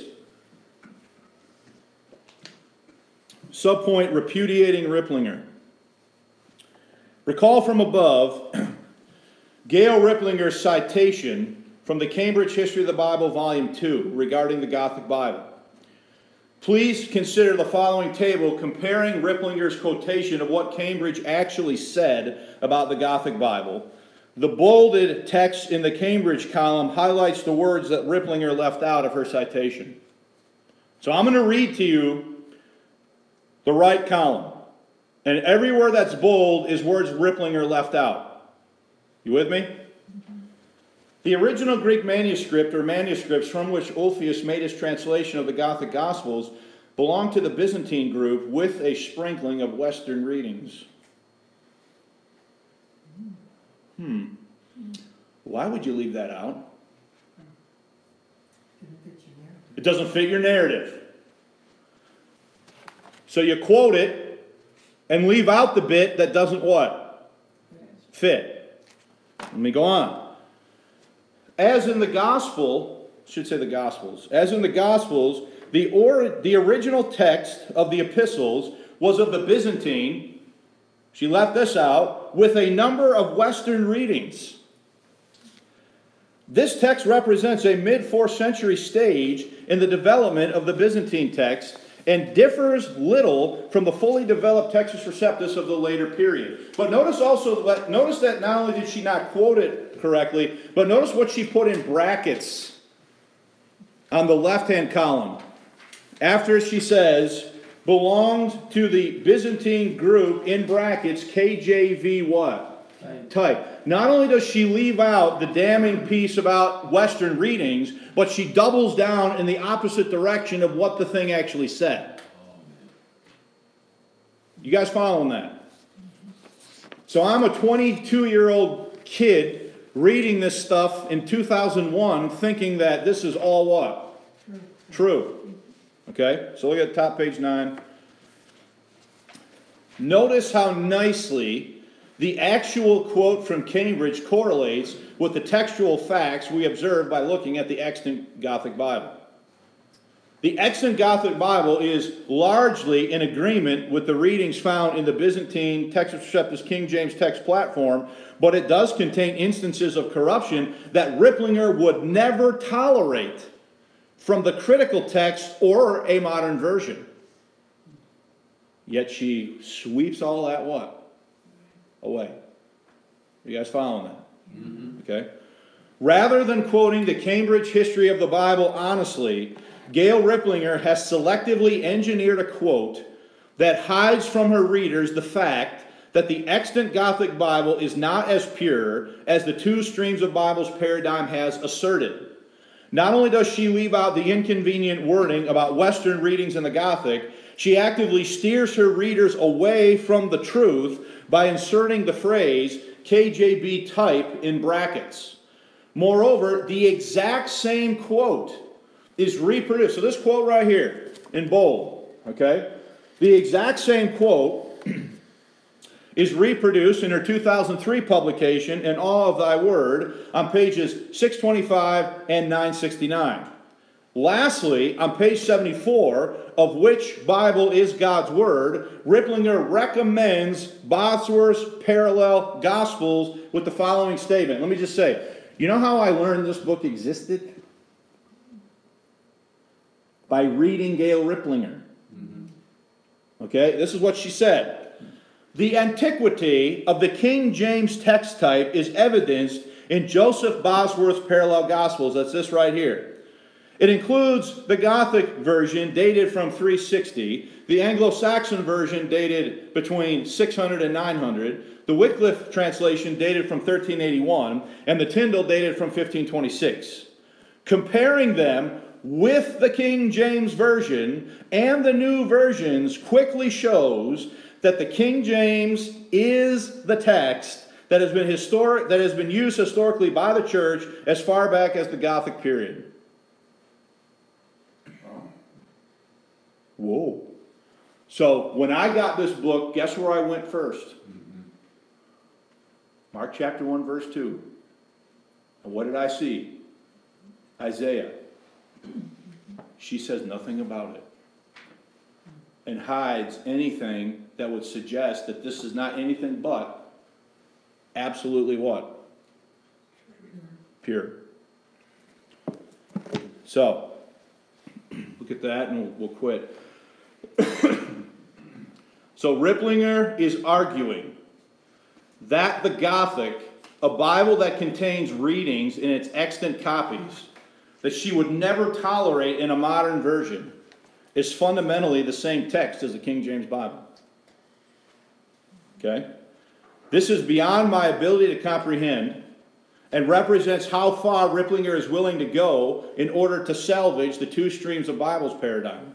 Subpoint, repudiating Ripplinger. Recall from above Gail Ripplinger's citation from the Cambridge History of the Bible, Volume two, regarding the Gothic Bible. Please consider the following table comparing Ripplinger's quotation of what Cambridge actually said about the Gothic Bible. The bolded text in the Cambridge column highlights the words that Ripplinger left out of her citation. So I'm going to read to you the right column. And everywhere that's bold is words Ripplinger left out. You with me? The original Greek manuscript or manuscripts from which Ulfius made his translation of the Gothic Gospels belong to the Byzantine group with a sprinkling of Western readings. Hmm. Why would you leave that out? It doesn't fit your narrative. So you quote it and leave out the bit that doesn't what? Fit. Let me go on. As in the Gospel, should say the Gospels, as in the Gospels, the, or, the original text of the epistles was of the Byzantine, she left this out, with a number of Western readings. This text represents a mid-fourth century stage in the development of the Byzantine text and differs little from the fully developed Textus Receptus of the later period. But notice also, that, notice that not only did she not quote it correctly, but notice what she put in brackets on the left-hand column. After she says, belonged to the Byzantine group, in brackets, K J V what? Type. Type. Not only does she leave out the damning piece about Western readings, but she doubles down in the opposite direction of what the thing actually said. You guys following that? So I'm a twenty-two-year-old kid reading this stuff in two thousand one thinking that this is all what? True. True. Okay, so look at top page nine. Notice how nicely the actual quote from Cambridge correlates with the textual facts we observe by looking at the extant Gothic Bible. The extant Gothic Bible is largely in agreement with the readings found in the Byzantine Textus Receptus King James text platform, but it does contain instances of corruption that Ripplinger would never tolerate from the critical text or a modern version. Yet she sweeps all that what? Away. You guys following that? Mm-hmm. Okay. Rather than quoting the Cambridge History of the Bible honestly, Gail Ripplinger has selectively engineered a quote that hides from her readers the fact that the extant Gothic Bible is not as pure as the two streams of Bibles paradigm has asserted. Not only does she leave out the inconvenient wording about Western readings in the Gothic, she actively steers her readers away from the truth by inserting the phrase K J V type in brackets. Moreover, the exact same quote is reproduced. So this quote right here in bold, okay? The exact same quote is reproduced in her two thousand three publication, In Awe of Thy Word, on pages six twenty-five and nine sixty-nine. Lastly, on page seventy-four, of Which Bible is God's Word, Ripplinger recommends Bosworth's Parallel Gospels with the following statement. Let me just say, you know how I learned this book existed? By reading Gail Ripplinger. Okay, this is what she said. The antiquity of the King James text type is evidenced in Joseph Bosworth's Parallel Gospels. That's this right here. It includes the Gothic version dated from three sixty, the Anglo-Saxon version dated between six hundred and nine hundred, the Wycliffe translation dated from thirteen eighty-one, and the Tyndale dated from fifteen twenty-six. Comparing them with the King James Version and the new versions quickly shows that the King James is the text that has been historic, that has been used historically by the church as far back as the Gothic period. Whoa. So when I got this book, guess where I went first? Mm-hmm. Mark chapter one, verse two. And what did I see? Isaiah. She says nothing about it and hides anything that would suggest that this is not anything but absolutely what? Pure. So, look at that and we'll, we'll quit. So Ripplinger is arguing that the Gothic, a Bible that contains readings in its extant copies, that she would never tolerate in a modern version, is fundamentally the same text as the King James Bible. Okay? This is beyond my ability to comprehend and represents how far Ripplinger is willing to go in order to salvage the two streams of Bibles paradigm.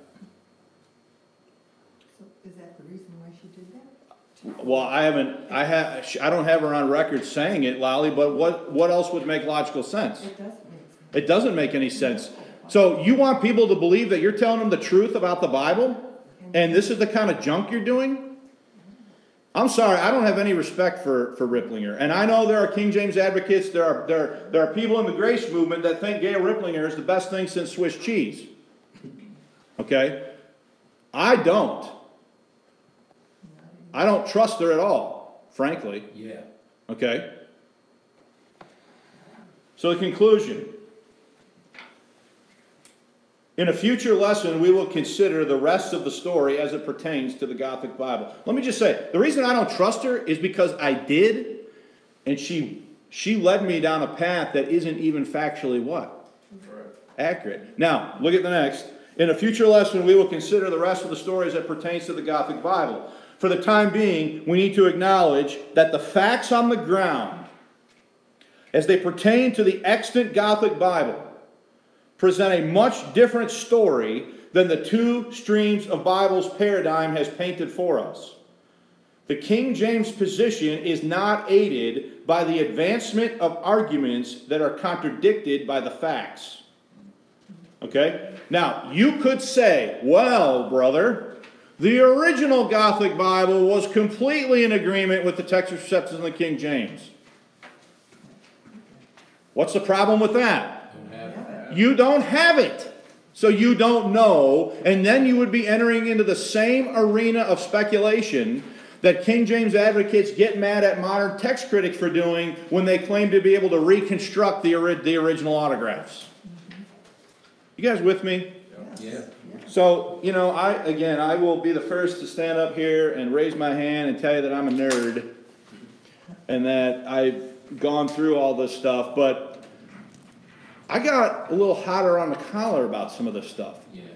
So is that the reason why she did that? Well, I haven't, I have, I don't have her on record saying it, Lolly, but what, what else would make logical sense? It doesn't make sense. It doesn't make any sense. So you want people to believe that you're telling them the truth about the Bible? And this is the kind of junk you're doing? I'm sorry, I don't have any respect for, for Ripplinger. And I know there are King James advocates, there are, there, there are people in the Grace Movement that think Gail Ripplinger is the best thing since Swiss cheese. Okay? I don't. I don't trust her at all, frankly. Yeah. Okay? So the conclusion. In a future lesson, we will consider the rest of the story as it pertains to the Gothic Bible. Let me just say, the reason I don't trust her is because I did, and she she led me down a path that isn't even factually what? Correct. Accurate. Now, look at the next. In a future lesson, we will consider the rest of the story as it pertains to the Gothic Bible. For the time being, we need to acknowledge that the facts on the ground, as they pertain to the extant Gothic Bible, present a much different story than the two streams of Bibles paradigm has painted for us. The King James position is not aided by the advancement of arguments that are contradicted by the facts. Okay? Now, you could say, well, brother, the original Gothic Bible was completely in agreement with the Textus Receptus and the King James. What's the problem with that? Don't have it. You don't have it. So you don't know, and then you would be entering into the same arena of speculation that King James advocates get mad at modern text critics for doing when they claim to be able to reconstruct the, ori- the original autographs. You guys with me? Yeah. So, you know, I again, I will be the first to stand up here and raise my hand and tell you that I'm a nerd and that I've gone through all this stuff, but I got a little hotter on the collar about some of this stuff. Yeah.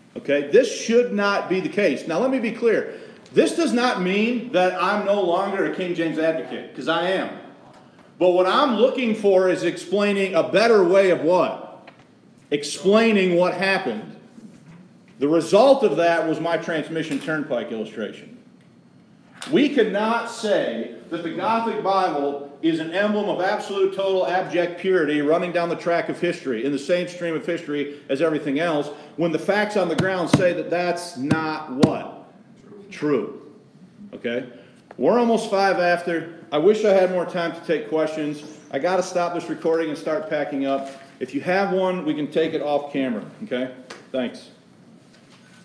Okay, this should not be the case. Now, let me be clear. This does not mean that I'm no longer a King James advocate, because I am. But what I'm looking for is explaining a better way of what? Explaining what happened. The result of that was my transmission turnpike illustration. We cannot say that the Gothic Bible is an emblem of absolute, total, abject purity running down the track of history, in the same stream of history as everything else, when the facts on the ground say that that's not what? True. Okay? We're almost five after. I wish I had more time to take questions. I got to stop this recording and start packing up. If you have one, we can take it off camera. Okay? Thanks.